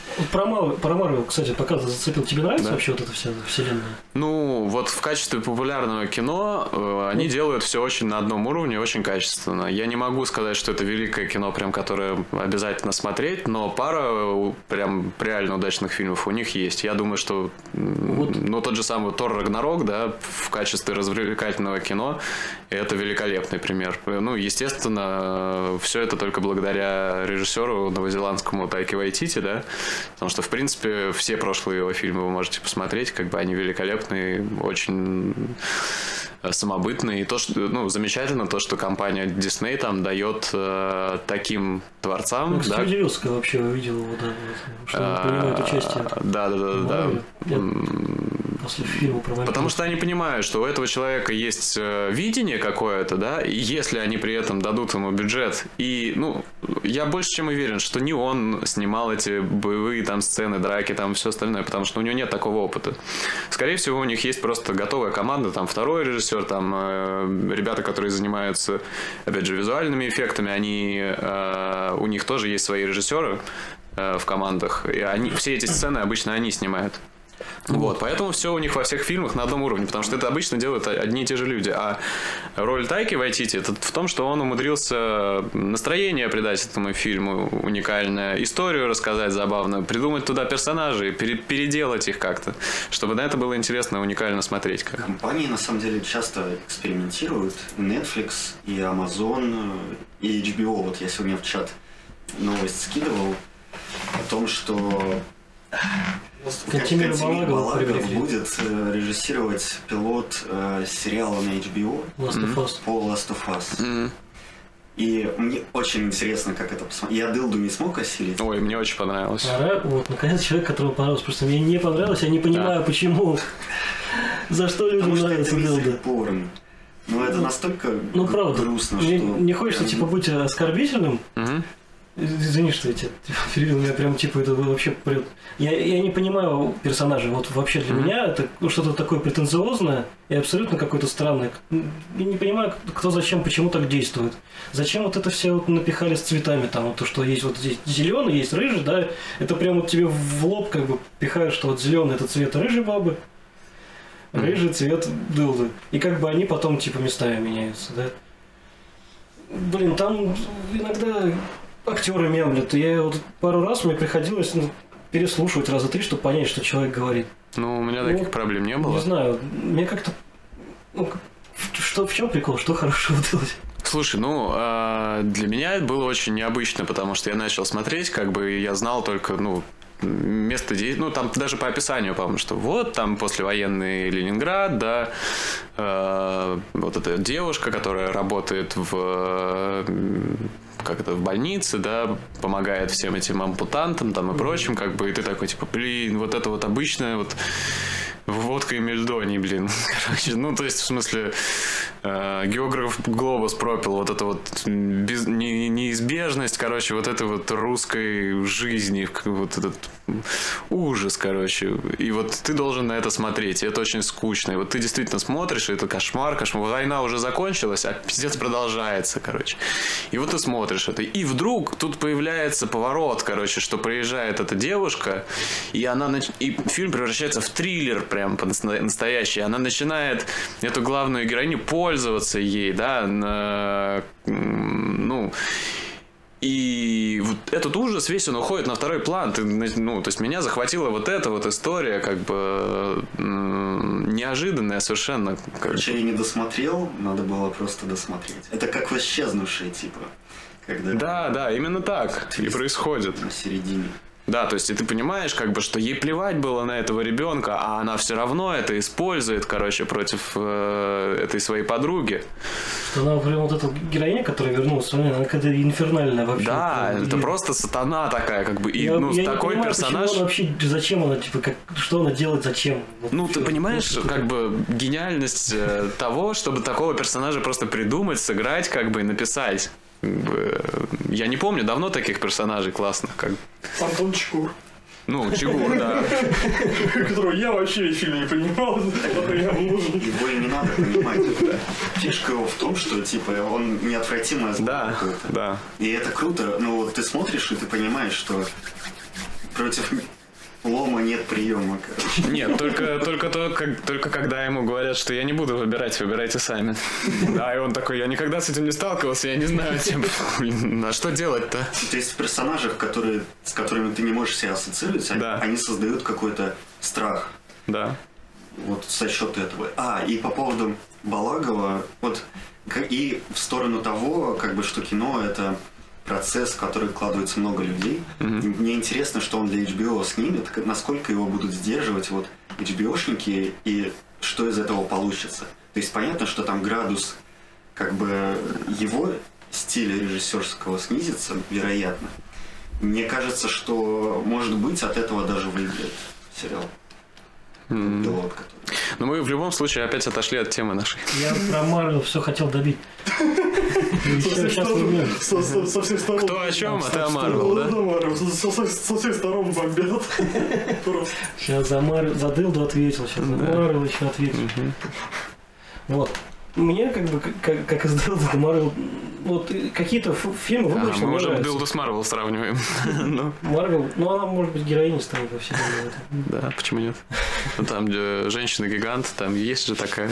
Про Марвел, кстати, пока ты зацепил, тебе нравится вообще вот эта вся вселенная? Ну, вот в качестве популярного кино они делают все очень на одном уровне, очень качественно. Я не могу сказать, что это великое кино, прям, которое обязательно смотреть, но пара прям реально удачных фильмов у них есть. Я думаю, что тот же самый Тор Рагнарок, да, в качестве развлекательного кино, это великолепный пример. Ну, естественно, все это только благодаря режиссеру новозеландскому Тайки Вайтити, да, потому что, в принципе, все прошлые его фильмы вы можете посмотреть, как бы они великолепные, очень самобытные. И то, что, замечательно то, что компания Disney там дает таким творцам. Я, кстати, удивился, когда вообще увидел его, да, что он принимает участие. Да. После фильма про Потому что они понимают, что у этого человека есть видение какое-то, да, и если они при этом дадут ему бюджет, и, я больше чем уверен, что не он снимал эти боевые там сцены, драки, там все остальное, потому что у него нет такого опыта. Скорее всего, у них есть просто готовая команда, там второй режиссер, там ребята, которые занимаются, опять же, визуальными эффектами, у них тоже есть свои режиссеры в командах, и все эти сцены обычно они снимают. Вот, поэтому все у них во всех фильмах на одном уровне, потому что это обычно делают одни и те же люди. А роль Тайки Вайтити это в том, что он умудрился настроение придать этому фильму уникальное, историю рассказать забавно, придумать туда персонажей, переделать их как-то, чтобы на это было интересно и уникально смотреть. Компании на самом деле часто экспериментируют. И Netflix, и Amazon, и HBO. Вот я сегодня в чат новость скидывал о том, что Кантемир Балагов будет режиссировать пилот сериала на HBO по Last of Us. И мне очень интересно, как это посмотреть. Я дылду не смог осилить. Ой, мне очень понравилось. Вот, наконец, человек, которому понравилось. Просто мне не понравилось, я не понимаю, почему. За что людям нравится дылда. Но это настолько грустно, что... Не хочется, быть оскорбительным. Извини, что я тебя перебил, меня прям, это вообще... Я не понимаю персонажа. Вот вообще для меня это что-то такое претенциозное и абсолютно какое-то странное. Я не понимаю, кто зачем, почему так действует. Зачем вот это все напихали с цветами, там, вот то, что есть вот здесь зеленый, есть рыжий, да, это прям тебе в лоб пихают, что вот зеленый это цвет рыжей бабы, рыжий цвет дылды. И они потом, местами меняются, да. Блин, там иногда... актеры мямлят. Я вот пару раз мне приходилось переслушивать раза 3, чтобы понять, что человек говорит. У меня таких проблем не было. Не знаю, мне как-то... в чем прикол? Что хорошего делать? Слушай, для меня это было очень необычно, потому что я начал смотреть, я знал только, место действия, там даже по описанию, по-моему, что вот там послевоенный Ленинград, да, вот эта девушка, которая работает в больнице, да, помогает всем этим ампутантам там и прочим, и ты такой, вот это вот обычное вот водка и мельдоний, блин. Короче, то есть, в смысле, географ Глобус пропил вот это вот неизбежность, короче, вот этой вот русской жизни, вот этот ужас, короче. И вот ты должен на это смотреть, и это очень скучно. И вот ты действительно смотришь, и это кошмар. Война уже закончилась, а пиздец продолжается, короче. И вот ты смотришь это. И вдруг тут появляется поворот, короче, что приезжает эта девушка, и и фильм превращается в триллер прям настоящий. Она начинает эту главную героиню пользоваться ей, да, и вот этот ужас весь, он уходит на второй план. То есть меня захватила вот эта вот история, неожиданная совершенно. Короче, я не досмотрел, надо было просто досмотреть. Это как в «Исчезнувшие», когда... Да, именно так и происходит. На середине. Да, то есть и ты понимаешь, что ей плевать было на этого ребенка, а она все равно это использует, против этой своей подруги. Что она прям вот эта героиня, которая вернулась, она какая-то инфернальная вообще. Да, это просто сатана такая, и я такой не понимаю, персонаж. Вообще, зачем она, что она делает, зачем? Ты понимаешь, гениальность того, чтобы такого персонажа просто придумать, сыграть, и написать. Я не помню давно таких персонажей классных, Антон Чигур. Чигур, да. Которого я вообще весь фильм не понимал. Его и не надо понимать. Фишка его в том, что он неотвратимо. Да. И это круто. Ты смотришь, и ты понимаешь, что против лома нет приема, короче. Нет, только когда ему говорят, что я не буду выбирать, выбирайте сами. Да, и он такой, я никогда с этим не сталкивался, я не знаю, типа, а что делать-то? То есть в персонажах, с которыми ты не можешь себя ассоциировать, они создают какой-то страх. Да. Вот за счет этого. И по поводу Балагова, вот и в сторону того, как бы, что кино это процесс, в который вкладывается много людей. Мне интересно, что он для HBO снимет, насколько его будут сдерживать вот HBO-шники и что из этого получится. То есть понятно, что там градус как бы его стиля режиссерского снизится, вероятно. Мне кажется, что может быть от этого даже выиграет сериал. Пилот, который... Но мы в любом случае опять отошли от темы нашей. Я про Марвел все хотел добить. Со всех сторон. Кто о чем, а ты о Марвел, да? Со всех сторон бомбят. Сейчас за Дылду ответил, сейчас за Марвел еще ответил. Вот. Мне как бы, как из Дылды до Марвел, вот какие-то фильмы выборочно мы уже нравятся. Дылду с Марвел сравниваем. Марвел, она может быть героиней станет во всем. Да, почему нет? Там, где женщина-гигант, там есть же такая.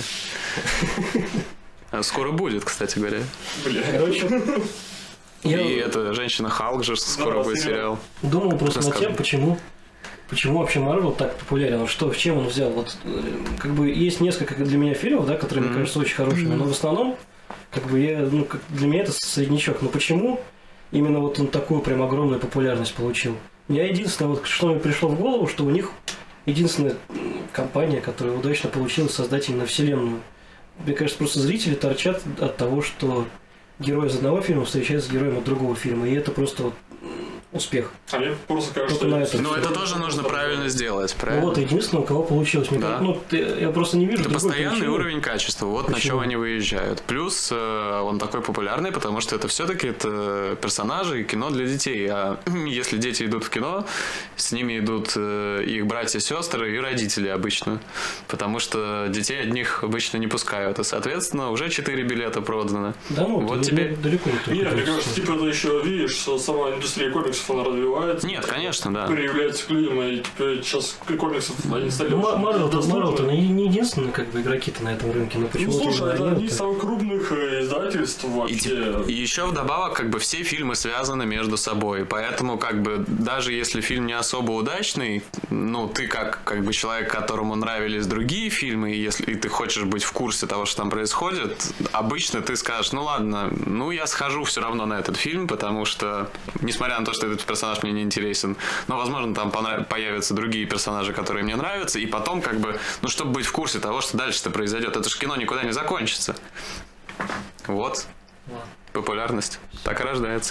Скоро будет, кстати говоря. Короче, и это «Женщина-Халк» же скоро будет сериал. Думал просто над тем, почему вообще Марвел так популярен, в чем он взял. Вот как бы есть несколько для меня фильмов, да, которые мне кажутся очень хорошими, но в основном как бы для меня это среднячок. Но почему именно вот он такую прям огромную популярность получил? Я единственное, вот что мне пришло в голову, что у них единственная компания, которая удачно получилась создать именно вселенную. Мне кажется, просто зрители торчат от того, что герой из одного фильма встречается с героем от другого фильма, и это просто вот успех. А мне просто кажется, что... Но это тоже нужно правильно сделать, правильно? Вот, единственное, у кого получилось. Да. Я просто не вижу... Это постоянный причины. уровень качества, вот на чем они выезжают. Плюс он такой популярный, потому что это все-таки персонажи и кино для детей. А если дети идут в кино, с ними идут их братья, сестры и родители обычно. Потому что детей одних обычно не пускают. И, соответственно, уже 4 билета продано. Да, вот тебе... далеко не только. Нет, мне кажется, типа это еще, видишь, что сама индустрия комиксов, она развивается. Нет, конечно, да. Проявляется к людям, и теперь сейчас комиксов они стали... Марвел-то не единственные как бы игроки-то на этом рынке, но почему-то... слушай, это одни из самых крупных издательств вообще. И еще вдобавок, как бы все фильмы связаны между собой, поэтому как бы даже если фильм не особо удачный, ты как бы человек, которому нравились другие фильмы, и если ты хочешь быть в курсе того, что там происходит, обычно ты скажешь, ладно, я схожу все равно на этот фильм, потому что, несмотря на то, что этот персонаж мне не интересен, но, возможно, там появятся другие персонажи, которые мне нравятся, и потом, как бы, чтобы быть в курсе того, что дальше-то произойдет. Это же кино никуда не закончится. Вот. Популярность. Так и рождается.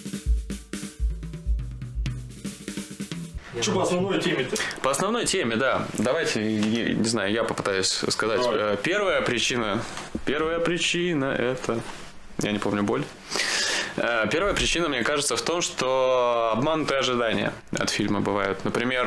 Что по основной теме-то? По основной теме, да. Давайте, не знаю, я попытаюсь сказать. Давай. Первая причина это... Я не помню, боль. Первая причина, мне кажется, в том, что обманутые ожидания от фильма бывают.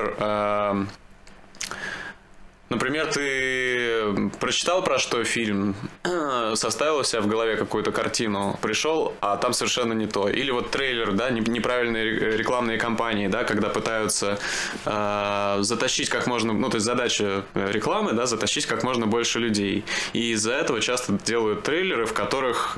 Например, ты прочитал про что фильм, составил у себя в голове какую-то картину, пришел, а там совершенно не то. Или вот трейлер, да, неправильные рекламные кампании, да, когда пытаются затащить как можно, то есть задача рекламы, да, затащить как можно больше людей. И из-за этого часто делают трейлеры, в которых,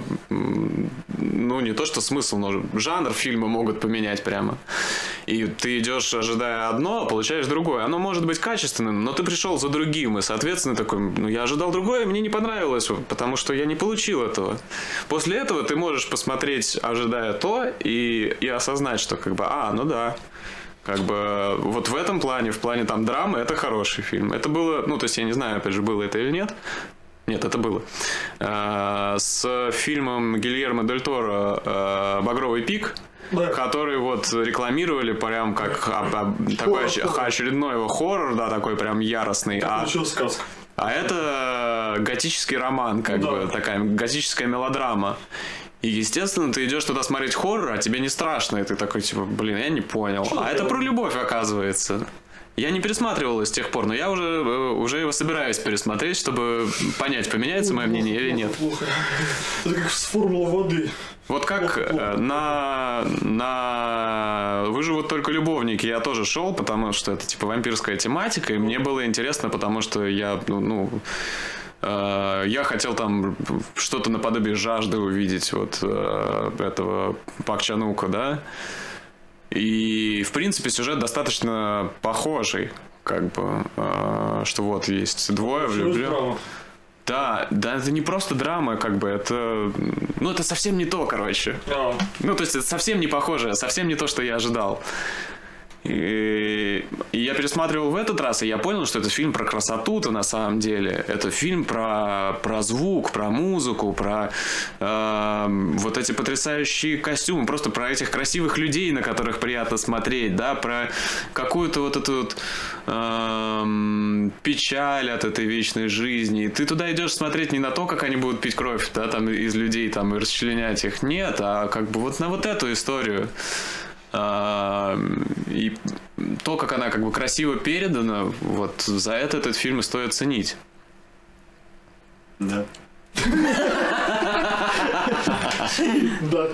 не то что смысл, но жанр фильма могут поменять прямо. И ты идешь, ожидая одно, а получаешь другое. Оно может быть качественным, но ты пришел за другим, и, соответственно, такой, я ожидал другое, мне не понравилось, потому что я не получил этого. После этого ты можешь посмотреть, ожидая то, и осознать, что как бы, да, как бы вот в этом плане, в плане там драмы, это хороший фильм. Это было, то есть я не знаю, опять же, было это или нет. Нет, это было. С фильмом Гильермо Дель Торо «Багровый пик», да. Который вот рекламировали прям как такой очередной его да, такой прям яростный. Сказка. А это готический роман, такая готическая мелодрама. И, естественно, ты идешь туда смотреть хоррор, а тебе не страшно. И ты такой, я не понял. А это про любовь, оказывается. Я не пересматривал его с тех пор, но я уже его собираюсь пересмотреть, чтобы понять, поменяется мое мнение или нет. Плохо. Это как с формулой воды. Вот как на «Выживут только любовники» я тоже шел, потому что это типа вампирская тематика, и мне было интересно, потому что я хотел там что-то наподобие «Жажды» увидеть, вот этого Пак Чан-ука, да. И, в принципе, сюжет достаточно похожий, как бы, что вот есть двое влюбленных. Да, это не просто драма, как бы, это совсем не то, короче. Ну, то есть, это совсем не похоже, совсем не то, что я ожидал. И я пересматривал в этот раз, и я понял, что это фильм про красоту-то на самом деле. Это фильм про звук, про музыку, про вот эти потрясающие костюмы, просто про этих красивых людей, на которых приятно смотреть, да, про какую-то вот эту вот печаль от этой вечной жизни. И ты туда идешь смотреть не на то, как они будут пить кровь, да, там, из людей там, и расчленять их. Нет, а как бы вот на вот эту историю. И то, как она как бы красиво передана, вот за это этот фильм и стоит ценить. Да. Да.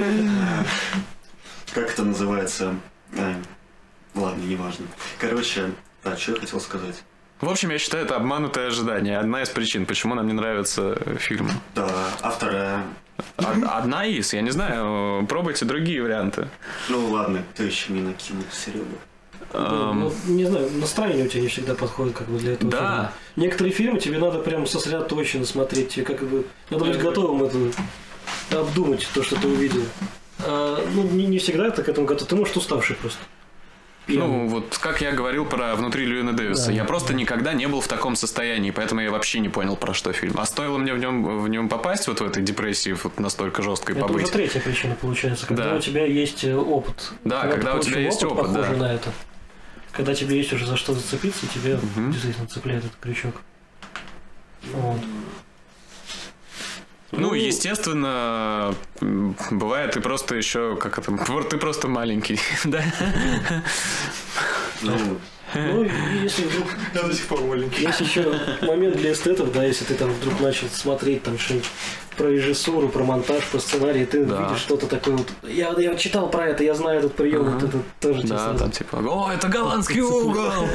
Как это называется? Ладно, неважно. Короче, что я хотел сказать? В общем, я считаю, это обманутое ожидание. Одна из причин, почему нам не нравятся фильмы. Да, а вторая... Одна из, я не знаю, пробуйте другие варианты. Ну ладно, кто еще не накинул, Серега? Не знаю, настроение у тебя не всегда подходит как бы для этого да. фильма. Некоторые фильмы тебе надо прям сосредоточенно смотреть, тебе как бы надо быть готовым это обдумать, то, что ты увидел. Не всегда ты к этому готов, ты можешь уставший просто. Ну, вот как я говорил про «Внутри Льюина Дэвиса», я просто никогда не был в таком состоянии, поэтому я вообще не понял, про что фильм. А стоило мне в нем попасть, вот в этой депрессии, вот настолько жесткой побыть. Это уже третья причина получается, когда у тебя есть опыт. Да, когда у тебя есть опыт, похожий на это. Когда тебе есть уже за что зацепиться, тебя действительно цепляет этот крючок. Вот. Ну, естественно, бывает, ты просто еще, ты просто маленький, да? Ну, если вдруг... Я до сих пор маленький. Есть еще момент для эстетов, да, если ты там вдруг начал смотреть там что-нибудь про режиссуру, про монтаж, про сценарий, ты видишь что-то такое вот. Я читал про это, я знаю этот прием, вот это тоже тебе сразу. Там типа, о, это голландский угол!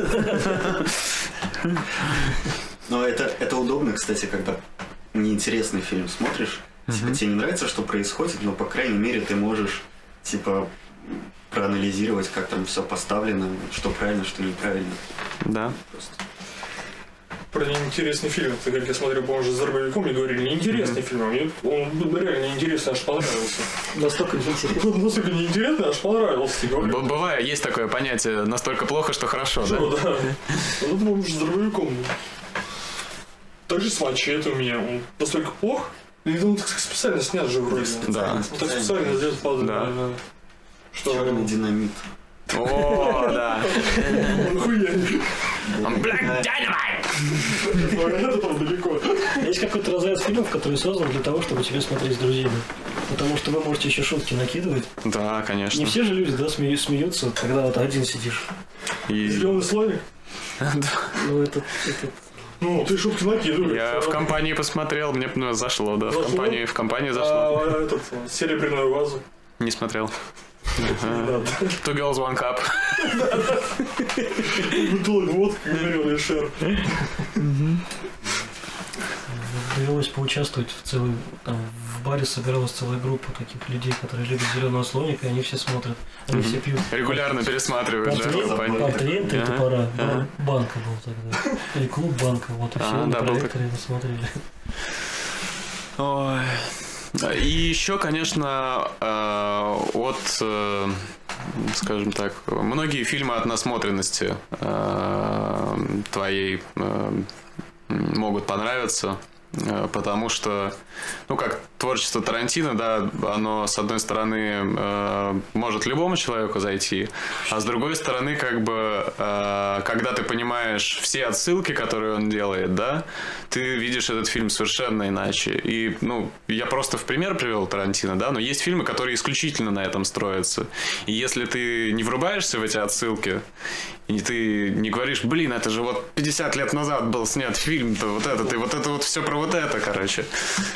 Но это удобно, кстати, когда неинтересный фильм смотришь, типа тебе не нравится, что происходит, но по крайней мере ты можешь типа проанализировать, как там все поставлено, что правильно, что неправильно. Да. Просто. Про неинтересный фильм. Ты, как я смотрел, по-моему, с Зарбовиком, мне говорили, неинтересный фильм. А мне он реально неинтересный, аж понравился. Настолько неинтересно. Настолько неинтересный, аж понравился. Бывает, есть такое понятие, настолько плохо, что хорошо, да? Да. Ну, по-моему, с Зарбовиком. Также с «Мачете» у меня. Он настолько плох. Или он так специально снят же вроде. Да. Он так специально сделал под... Да. Черный динамит. О, да. Охуенно. Black Dynamite! Это там далеко. Есть какой-то разряд фильмов, который создан для того, чтобы тебе смотреть с друзьями. Потому что вы можете еще шутки накидывать. Да, конечно. Не все же люди, да, смеются, когда вот один сидишь. Зеленый слоник? Ну, это... Ну, ты шутки накидываешь. Я в компании посмотрел, мне зашло, да. Зашло? В компании зашло. А серебряную вазу? Не смотрел. Two girls, one cup. Бутылок водки, говорил Шер. Довелось поучаствовать в целой... Там, в баре собиралась целая группа таких людей, которые любят зеленого слоника, и они все смотрят. Они все пьют. Регулярно пересматривают, да, в компании. Портрет, это пора. Банка был тогда. Или клуб Банка. Вот и все на проекторе смотрели. Ой. И еще, конечно, скажем так, многие фильмы от насмотренности твоей могут понравиться, потому что, ну, как творчество Тарантино, да, оно, с одной стороны, может любому человеку зайти, а с другой стороны, как бы, когда ты понимаешь все отсылки, которые он делает, да, ты видишь этот фильм совершенно иначе. И, ну, я просто в пример привел Тарантино, да, но есть фильмы, которые исключительно на этом строятся. И если ты не врубаешься в эти отсылки, и ты не говоришь, блин, это же вот 50 лет назад был снят фильм-то, вот этот, и вот это вот все про вот это, короче.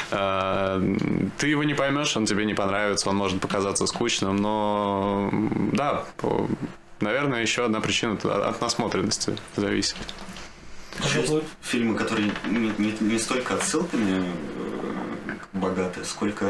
Ты его не поймешь, он тебе не понравится, он может показаться скучным, но да, наверное, еще одна причина от насмотренности зависит. Есть фильмы, которые не столько отсылками богаты, сколько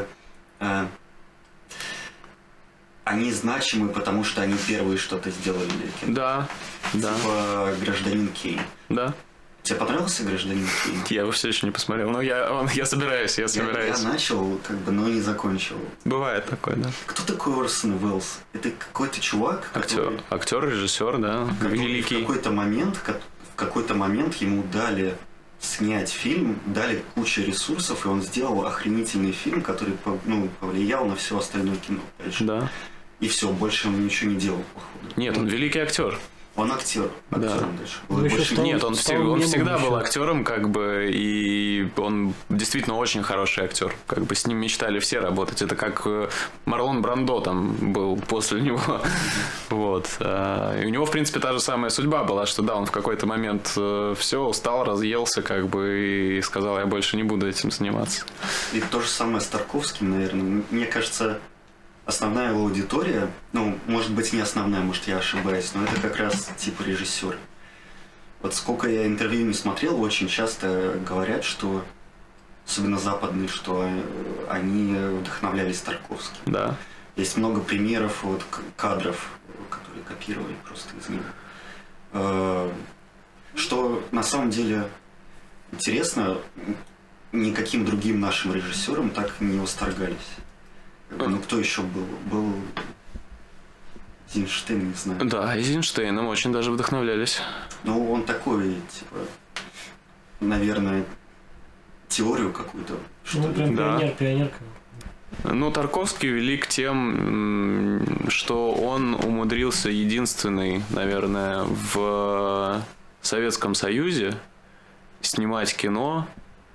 они значимы, потому что они первые что-то сделали для кино. Да, да. Типа «Гражданин Кейн». Да. Тебе понравился «Гражданин Кейн»? Я его все еще не посмотрел, но я собираюсь. Я начал, но не закончил. Бывает такое, да. Кто такой Орсон Уэллс? Это какой-то чувак, Актер, режиссер, да, великий. В какой-то момент ему дали снять фильм, дали кучу ресурсов, и он сделал охренительный фильм, который повлиял на все остальное кино. Дальше. Да. И все, больше он ничего не делал, походу. Нет, он великий актер. Он актер. Да. Дальше. Нет, он всегда был актером, как бы, и он действительно очень хороший актер. Как бы с ним мечтали все работать. Это как Марлон Брандо там был после него. Вот. И у него, в принципе, та же самая судьба была, что да, он в какой-то момент все, устал, разъелся, как бы, и сказал, я больше не буду этим заниматься. И то же самое с Тарковским, наверное. Мне кажется, основная его аудитория, может быть, не основная, может, я ошибаюсь, но это как раз типа режиссеры. Вот сколько я интервью не смотрел, очень часто говорят, что, особенно западные, что они вдохновлялись Тарковским. Да. Есть много примеров вот кадров, которые копировали просто из него. Что на самом деле интересно, никаким другим нашим режиссерам так не восторгались. Ну, кто еще был? Был Эйзенштейн, не знаю. Да, Эйзенштейном очень даже вдохновлялись. Ну, он такой, типа, наверное, теорию какую-то. Ну, прям да. пионер. Ну, Тарковский велик тем, что он умудрился единственный, наверное, в Советском Союзе снимать кино,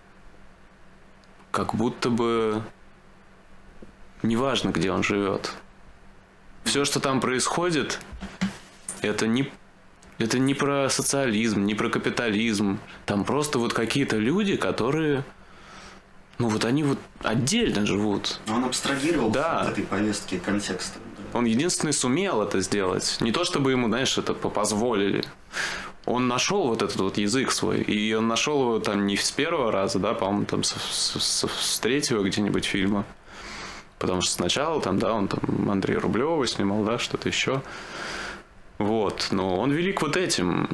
как будто бы неважно, где он живет. Все, что там происходит, это не про социализм, не про капитализм. Там просто вот какие-то люди, которые, они вот отдельно живут. Он абстрагировал от этой повестки контекста. Да. Он единственный сумел это сделать. Не то, чтобы ему, это позволили. Он нашел вот этот вот язык свой. И он нашел его там не с первого раза, да, по-моему, там с третьего где-нибудь фильма. Потому что сначала он Андрея Рублева снимал, да, что-то еще. Вот. Но он велик вот этим.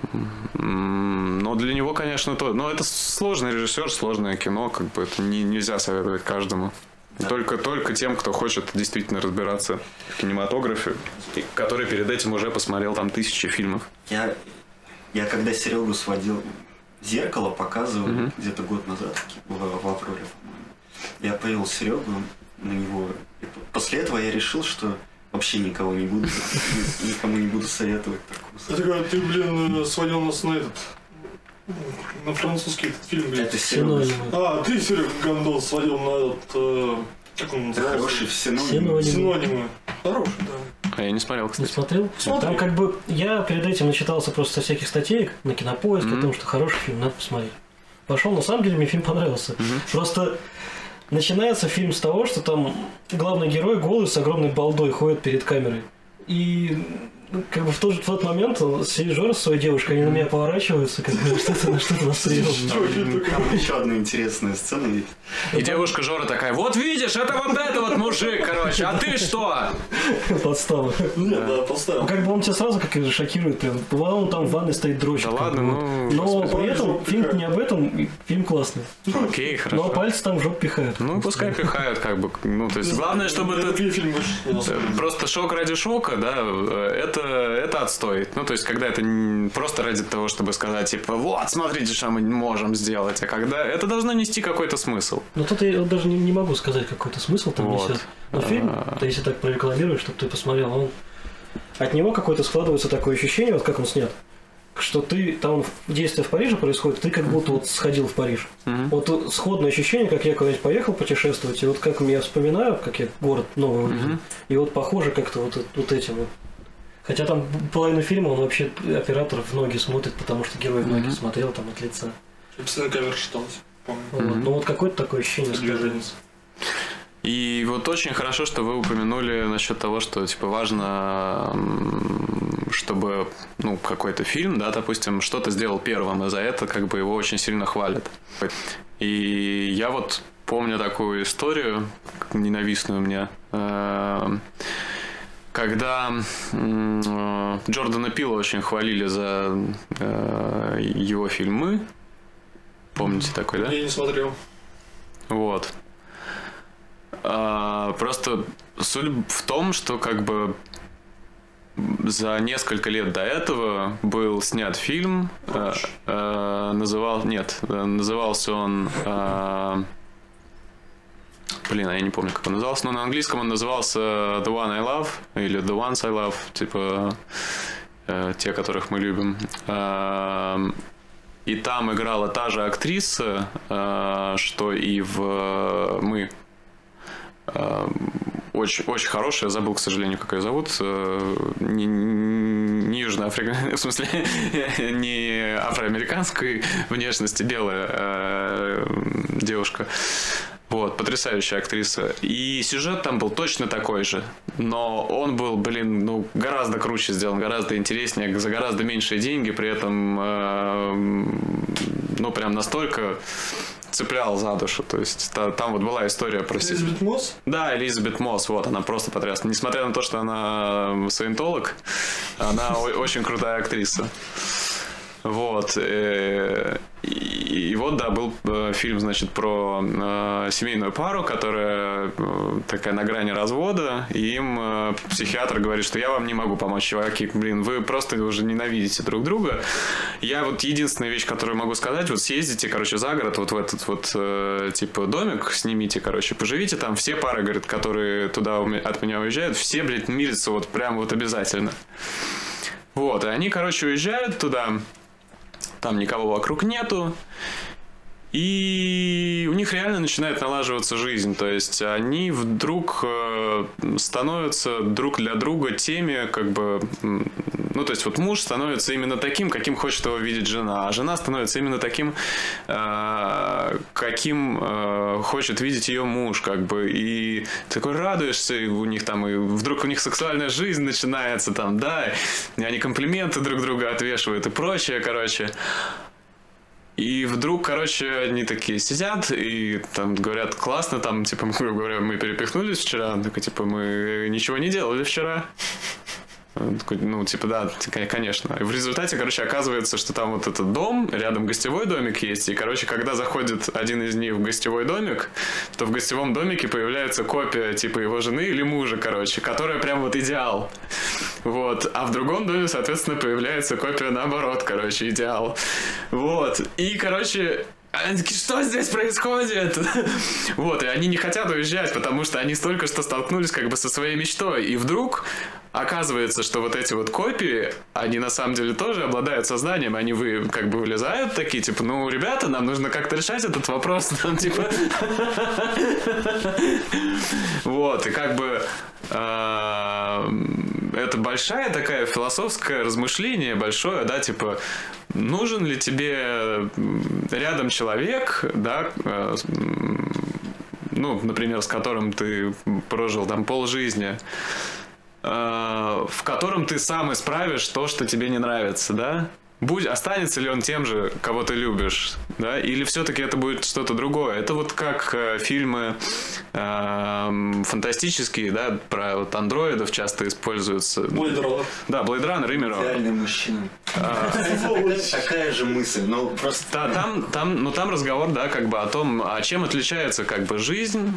Но для него, конечно, но это сложный режиссер, сложное кино, как бы это нельзя советовать каждому. Да. Только тем, кто хочет действительно разбираться в кинематографе, и который перед этим уже посмотрел там тысячи фильмов. Я когда Серегу сводил, «Зеркало» показывал где-то год назад, в апреле, по-моему. Я повел Серегу на него. И после этого я решил, что вообще никому не буду советовать такого. Ты, сводил нас на французский этот фильм, блин. Это Серега. Ты, Серега Гондон, сводил на этот, как он называется? Хороший синонимы. Хороший, да. А я не смотрел, кстати. Не смотрел? Там как бы я перед этим начитался просто со всяких статей на Кинопоиске о том, что хороший фильм, надо посмотреть. Пошел, на самом деле мне фильм понравился. Просто начинается фильм с того, что там главный герой голый с огромной балдой ходит перед камерой. И как бы в тот момент Жора с своей девушкой, они на меня поворачиваются, как бы что-то настроил. Там еще одна интересная сцена есть. И девушка Жора такая, вот видишь, это вот этот вот мужик, короче, а ты что? Подстава. Да, подстава. Как бы он тебя сразу как шокирует, прям. Он там в ванной стоит дрочит. Да ладно, но при этом фильм не об этом, фильм классный. Окей, хорошо. Но пальцы там в жопу пихают. Ну, пускай пихают, как бы. Ну, то есть, главное, чтобы это просто шок ради шока, да, это отстой. Ну, то есть, когда это просто ради того, чтобы сказать, типа, вот, смотрите, что мы можем сделать. А когда это должно нести какой-то смысл. Ну, тут я даже не могу сказать, какой-то смысл там несет. Но фильм, если так прорекламируешь, чтобы ты посмотрел, от него какое-то складывается такое ощущение, вот как он снят. что ты там действие в Париже происходит, ты как будто вот сходил в Париж. Вот сходное ощущение, как я когда-нибудь поехал путешествовать, и вот как я вспоминаю, как я город новый увидел, и вот похоже как-то вот этим вот. Хотя там половину фильма он вообще оператор в ноги смотрит, потому что герой в ноги смотрел там от лица. Собственно, камера считалась, помню. Вот. Ну вот какое-то такое ощущение складывается. И вот очень хорошо, что вы упомянули насчет того, что типа важно, чтобы какой-то фильм, да, допустим, что-то сделал первым, и за это как бы его очень сильно хвалят. И я вот помню такую историю, ненавистную мне, когда Джордана Пила очень хвалили за его фильмы. Помните такой, да? Я не смотрел. Вот. Просто суть в том, что как бы за несколько лет до этого был снят фильм, назывался он, я не помню, как он назывался, но на английском он назывался The One I Love или The Ones I Love, типа те, которых мы любим. И там играла та же актриса, что и в «Мы». Очень, очень хорошая, забыл, к сожалению, как ее зовут. Не южноафриканской, в смысле, не афроамериканской внешности, белая девушка. Вот, потрясающая актриса. И сюжет там был точно такой же. Но он был, гораздо круче сделан, гораздо интереснее, за гораздо меньшие деньги. При этом, прям настолько цеплял за душу. То есть там вот была история про... Элизабет Мосс? Да, Элизабет Мосс. Вот, она просто потрясна. Несмотря на то, что она саентолог, она очень крутая актриса. Вот. И вот, да, был фильм, значит, про семейную пару, которая такая на грани развода, и им психиатр говорит, что я вам не могу помочь, чуваки, вы просто уже ненавидите друг друга. Я вот единственная вещь, которую могу сказать, вот съездите, за город, вот в этот вот, типа, домик снимите, поживите там, все пары, говорит, которые туда от меня уезжают, все, мирятся вот прям вот обязательно. Вот, и они, уезжают туда. Там никого вокруг нету. И у них реально начинает налаживаться жизнь. То есть они вдруг становятся друг для друга теми, то есть вот муж становится именно таким, каким хочет его видеть жена, а жена становится именно таким, каким хочет видеть ее муж, и такой радуешься, и у них там, и вдруг у них сексуальная жизнь начинается, там, да, и они комплименты друг друга отвешивают и прочее, И вдруг, они такие сидят и там говорят, классно, там, типа, мы перепихнулись вчера, мы ничего не делали вчера. Да, конечно. И в результате, оказывается, что там вот этот дом, рядом гостевой домик есть, и, когда заходит один из них в гостевой домик, то в гостевом домике появляется копия, типа, его жены или мужа, которая прям вот идеал. Вот. А в другом доме, соответственно, появляется копия наоборот, идеал. Вот. И, они такие, что здесь происходит? Вот, и они не хотят уезжать, потому что они только что столкнулись со своей мечтой. И вдруг оказывается, что вот эти вот копии, они на самом деле тоже обладают сознанием. Они вылезают такие, типа, ребята, нам нужно как-то решать этот вопрос. Там, типа... Вот, и это большая такая философское размышление, большое, да, типа, нужен ли тебе рядом человек, да, например, с которым ты прожил там полжизни, в котором ты сам исправишь то, что тебе не нравится, да? Останется ли он тем же, кого ты любишь, да? Или все-таки это будет что-то другое? Это вот как фильмы фантастические, да, про вот андроидов часто используются. Blade Runner. Да, Blade Runner, именно. Идеальный мужчина. Такая же мысль, просто... Там разговор, да, о том, а чем отличается, жизнь,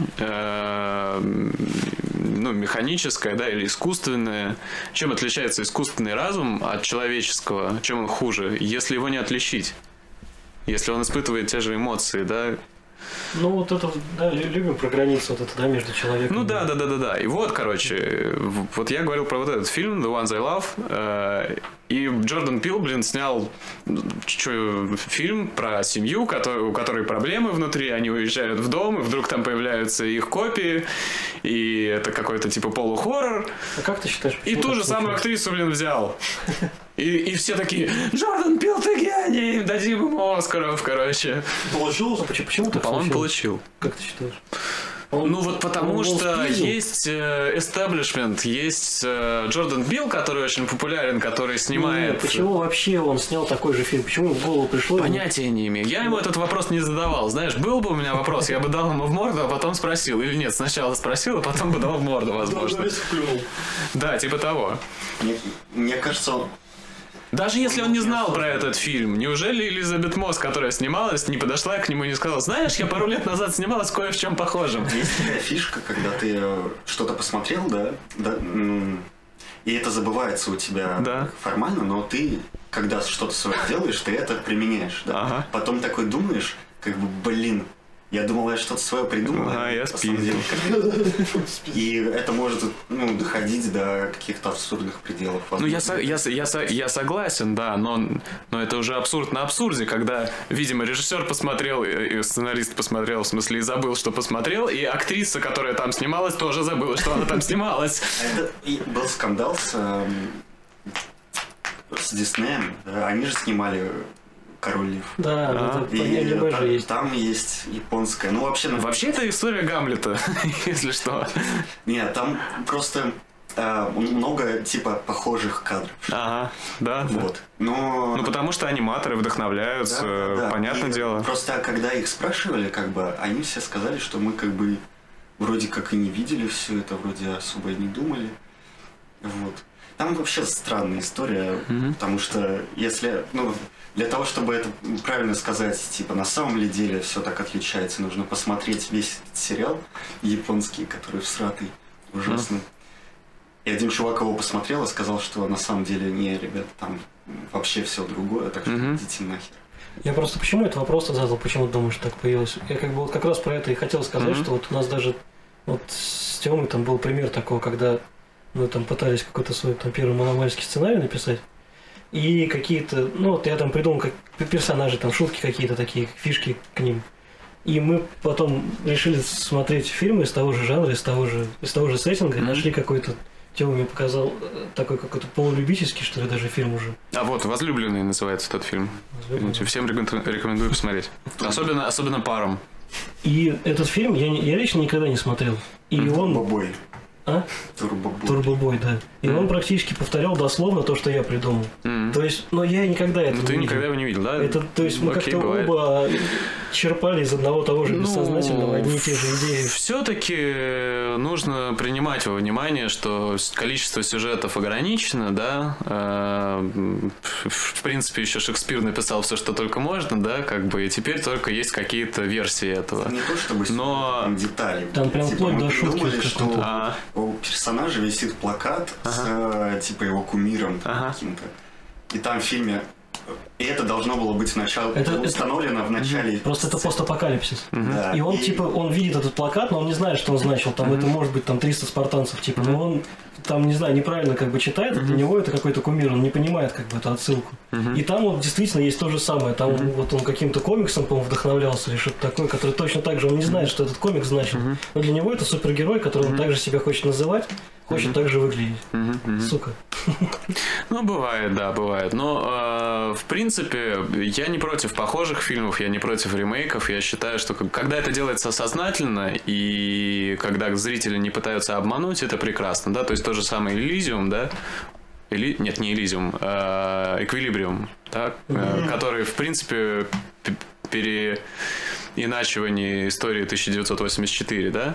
механическая, да, или искусственная. Чем отличается искусственный разум от человеческого? Чем он хуже? Если его не отличить. Если он испытывает те же эмоции, да. Ну, вот это, да, любим про границу вот это, да, между человеком. Ну да. И вот, короче, вот я говорил про вот этот фильм The Ones I Love, и Джордан Пил, блин, снял фильм про семью, у которой проблемы внутри, они уезжают в дом, и вдруг там появляются их копии, и это какой-то типа полухоррор. А как ты считаешь? И ту же самую актрису, блин, взял. И все такие: Джордан Пил, ты гений, дадим ему Оскаров, короче. Получилось? Почему так По-моему, случилось? получил. Как ты считаешь? Ну вот потому он что спиздил? есть эстаблишмент, есть Джордан Пил, который очень популярен, который снимает... Нет, почему вообще он снял такой же фильм? Почему в голову пришло? Понятия не имею. Я ему этот вопрос не задавал. Знаешь, был бы у меня вопрос, я бы дал ему в морду, а потом спросил. Или нет, сначала спросил, а потом бы дал в морду, возможно. Да, типа того. Мне кажется, он... Даже если он не знал про этот фильм, неужели Элизабет Мосс, которая снималась, не подошла к нему и не сказала: знаешь, я пару лет назад снималась кое в чем похожем. Есть такая фишка, когда ты что-то посмотрел, да, и это забывается у тебя формально, но ты, когда что-то свое делаешь, ты это применяешь, да. Ага. Потом такой думаешь, как бы, блин, я думал, я что-то свое придумал. Я спиздил. И это может, доходить до каких-то абсурдных пределов. Ну, я согласен, да, но это уже абсурд на абсурде, когда, видимо, режиссер посмотрел, и сценарист посмотрел, в смысле, и забыл, что посмотрел, и актриса, которая там снималась, тоже забыла, что она там снималась. Был скандал с Диснеем, они же снимали «Король лев». Да, и есть. Там есть японская. Ну, вообще это история Гамлета, если что. Нет, там просто много, типа, похожих кадров. Ага, да. Вот. Но... Ну, потому что аниматоры вдохновляются, да. понятное дело. Просто, когда их спрашивали, как бы, они все сказали, что мы, как бы, вроде как и не видели все это, вроде особо и не думали. Вот. Там вообще странная история, потому что если, для того, чтобы это правильно сказать, типа, на самом ли деле все так отличается, нужно посмотреть весь этот сериал японский, который всратый, ужасный. И один чувак его посмотрел и сказал, что на самом деле не, ребята, там вообще все другое, так что идите нахер. Я просто почему этот вопрос задал, почему думаешь, так появилось? Я как бы вот как раз про это и хотел сказать, что вот у нас даже вот с Тёмой там был пример такого, когда мы там пытались какой-то свой там первый маломальский сценарий написать, и какие-то, вот я там придумал как персонажи, там шутки какие-то такие, фишки к ним. И мы потом решили смотреть фильмы из того же жанра, из того же сеттинга, и нашли какой-то, Тёма мне показал, такой какой-то полулюбительский, что ли, даже фильм уже. А вот «Возлюбленный» называется тот фильм. Всем рекомендую посмотреть. Особенно парам. И этот фильм я лично никогда не смотрел. И он... Бобой. А? Турбобой, да. И он практически повторял дословно то, что я придумал. То есть, я никогда это не видел. Ты никогда его не видел, да? Это, то есть мы как-то оба черпали из одного того же бессознательного одни и те же идеи. Все-таки нужно принимать во внимание, что количество сюжетов ограничено, да. В принципе, еще Шекспир написал все, что только можно, да, как бы, и теперь только есть какие-то версии этого. Не то чтобы там детали. Там прям вплоть до шутки, что у персонажа висит плакат с типа его кумиром каким-то. И там в фильме... И это должно было быть установлено в начале... Просто это постапокалипсис. Да, и он, типа, он видит этот плакат, но он не знает, что он значил. Там это может быть там 300 спартанцев, типа, но он там, не знаю, неправильно как бы читает, для него это какой-то кумир, он не понимает как бы эту отсылку. И там вот действительно есть то же самое. Там вот он каким-то комиксом, по-моему, вдохновлялся или что-то такое, который точно так же, он не знает, что этот комикс значит. Но для него это супергерой, который он также себя хочет называть, хочет так же выглядеть. Сука. Ну, бывает, да, бывает. Но, в принципе, я не против похожих фильмов, я не против ремейков. Я считаю, что когда это делается сознательно и когда зрители не пытаются обмануть, это прекрасно, да. То есть то же самое Elysium, да. Нет, не Elysium, Equilibrium, да, который, в принципе, переиначивание истории 1984, да.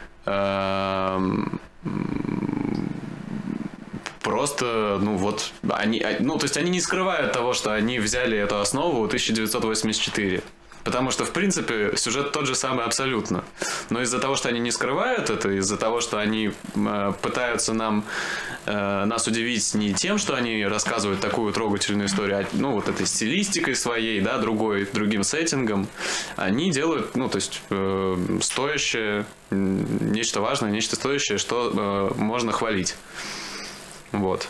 Просто, то есть они не скрывают того, что они взяли эту основу 1984. Потому что, в принципе, сюжет тот же самый абсолютно. Но из-за того, что они не скрывают это, из-за того, что они пытаются нас удивить не тем, что они рассказывают такую трогательную историю, а вот этой стилистикой своей, да, другим сеттингом, они делают, то есть, стоящее, нечто важное, нечто стоящее, что можно хвалить. Вот.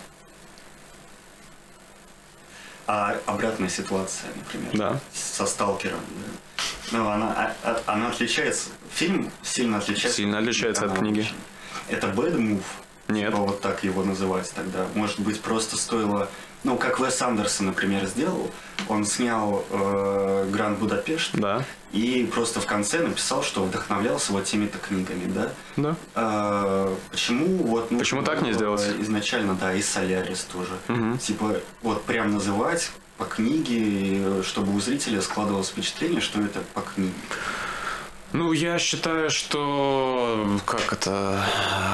А обратная ситуация, например, да. со «Сталкером». Ну, она отличается... Фильм сильно отличается. Сильно отличается от книги. Это bad move? Нет. Типа вот так его называть тогда. Может быть, просто стоило... Ну, как Уэс Андерсон, например, сделал. Он снял «Гранд Будапешт». Да. И просто в конце написал, что вдохновлялся вот теми-то книгами, да? Да. Почему Почему так не сделать? Изначально, да, и «Солярис» тоже. Угу. Типа, вот прям называть по книге, чтобы у зрителя складывалось впечатление, что это по книге. Ну, я считаю, что... Как это...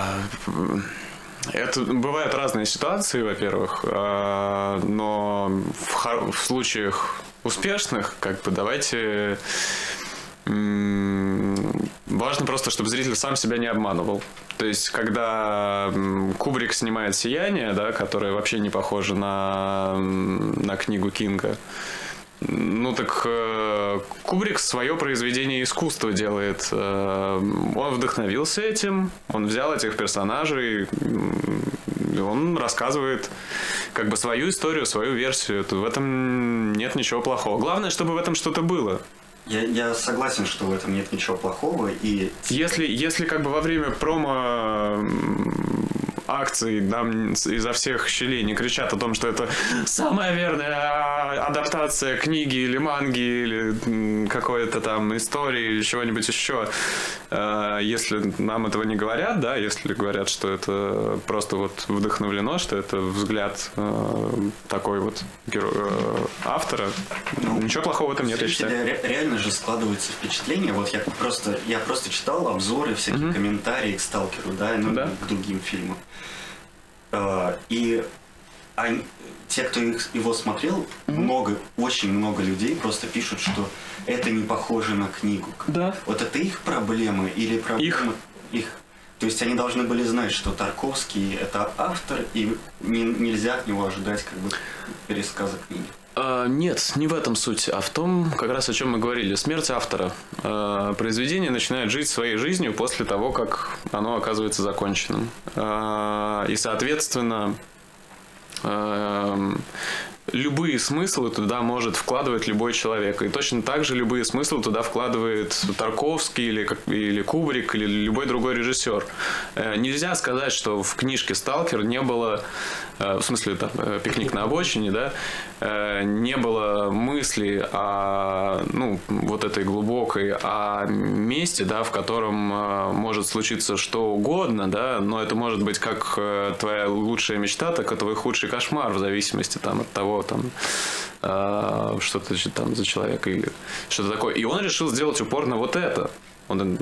Это бывают разные ситуации, во-первых, но в случаях успешных, давайте... Важно просто, чтобы зритель сам себя не обманывал. То есть, когда Кубрик снимает «Сияние», да, которое вообще не похоже на книгу Кинга, так Кубрик свое произведение искусства делает. Он вдохновился этим, он взял этих персонажей, и он рассказывает свою историю, свою версию. В этом нет ничего плохого. Главное, чтобы в этом что-то было. Я согласен, что в этом нет ничего плохого. И... Если во время промо акций нам изо всех щелей не кричат о том, что это самая верная адаптация книги или манги, или какой-то там истории, или чего-нибудь еще. Если нам этого не говорят, да, если говорят, что это просто вдохновлено, что это взгляд такой автора, ничего плохого в этом нет, я считаю. Реально же складывается впечатление. Вот я просто читал обзоры, всякие комментарии к «Сталкеру», да, к другим фильмам. И те, кто его смотрел, очень много людей просто пишут, что это не похоже на книгу. Да. Вот это их проблемы или проблемы их? То есть они должны были знать, что Тарковский — это автор, и нельзя от него ожидать пересказа книги. Нет, не в этом суть, а в том, как раз о чем мы говорили. Смерть автора. Произведение начинает жить своей жизнью после того, как оно оказывается законченным. И, соответственно, любые смыслы туда может вкладывать любой человек. И точно так же любые смыслы туда вкладывает Тарковский или Кубрик, или любой другой режиссер. Нельзя сказать, что в книжке «Сталкер» не было, в смысле, «Пикник на обочине», да, не было мысли о этой глубокой, о месте, да, в котором может случиться что угодно, да, но это может быть как твоя лучшая мечта, так и твой худший кошмар, в зависимости от того, что ты там за человек или что-то такое. И он решил сделать упор на вот это. Он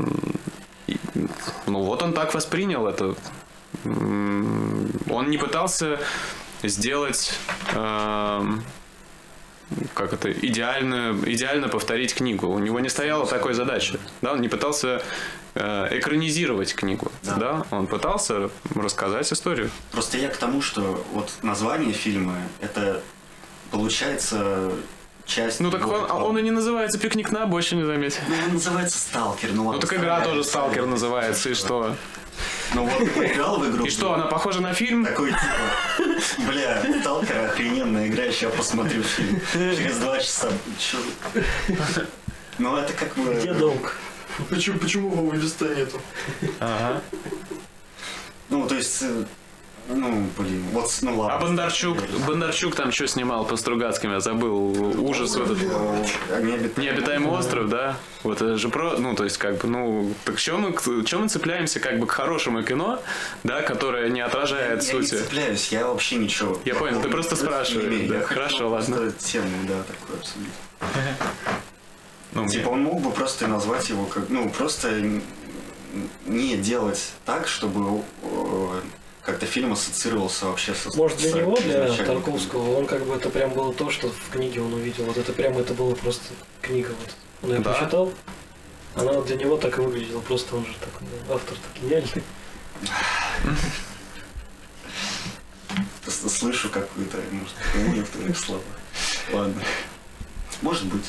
так воспринял это. Он не пытался сделать идеально повторить книгу. У него не стояла такой задачи. Да? Он не пытался экранизировать книгу. Да. Он пытался рассказать историю. Просто я к тому, что название фильма — это получается часть... так он и не называется «Пикник на обочине», заметь. Он называется «Сталкер». Так игра тоже «Сталкер» называется, и что? Играл в игру. И что, она похожа на фильм? Такой бля, «Сталкер» охрененная игра, сейчас посмотрю фильм. Через 2 часа. Это Где долг? Почему его листа нету? Ага. То есть... ладно. А Бондарчук там что снимал по Стругацким, я забыл. Ужас этот. Необитаемый остров, да? Это же так чем мы цепляемся к хорошему кино, да, которое не отражает сути? Я не цепляюсь, я вообще ничего. Я понял, ты просто спрашиваешь. Да? Хорошо, ладно. Тему, да, такую обсудить. Он мог бы просто назвать его просто не делать так, чтобы как-то фильм ассоциировался вообще со... Может, для него, для изначально. Тарковского, он как бы это прям было то, что в книге он увидел. Вот это прям это было просто книга. Вот. Он ее Да. прочитал, она для него так и выглядела. Просто он же такой, автор гениальный. Просто слышу какую-то, может, в твоих словах. Ладно. Может быть.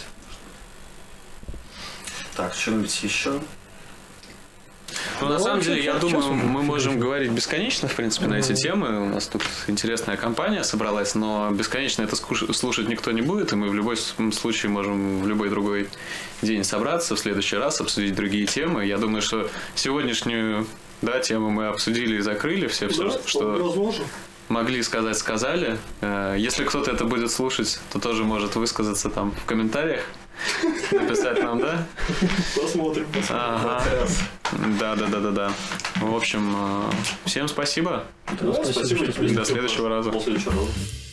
Так, что-нибудь еще? Ну, на самом деле, я думаю, мы фильм можем говорить бесконечно, в принципе, на эти темы. У нас тут интересная компания собралась, но бесконечно это слушать никто не будет, и мы в любом случае можем в любой другой день собраться, в следующий раз обсудить другие темы. Я думаю, что сегодняшнюю тему мы обсудили и закрыли. Все, что Возможно. могли сказать, сказали. Если кто-то это будет слушать, то тоже может высказаться там в комментариях. Написать нам, да? Посмотрим. Ага. Да. В общем, всем спасибо. Да, спасибо. что До следующего раза. До следующего раза.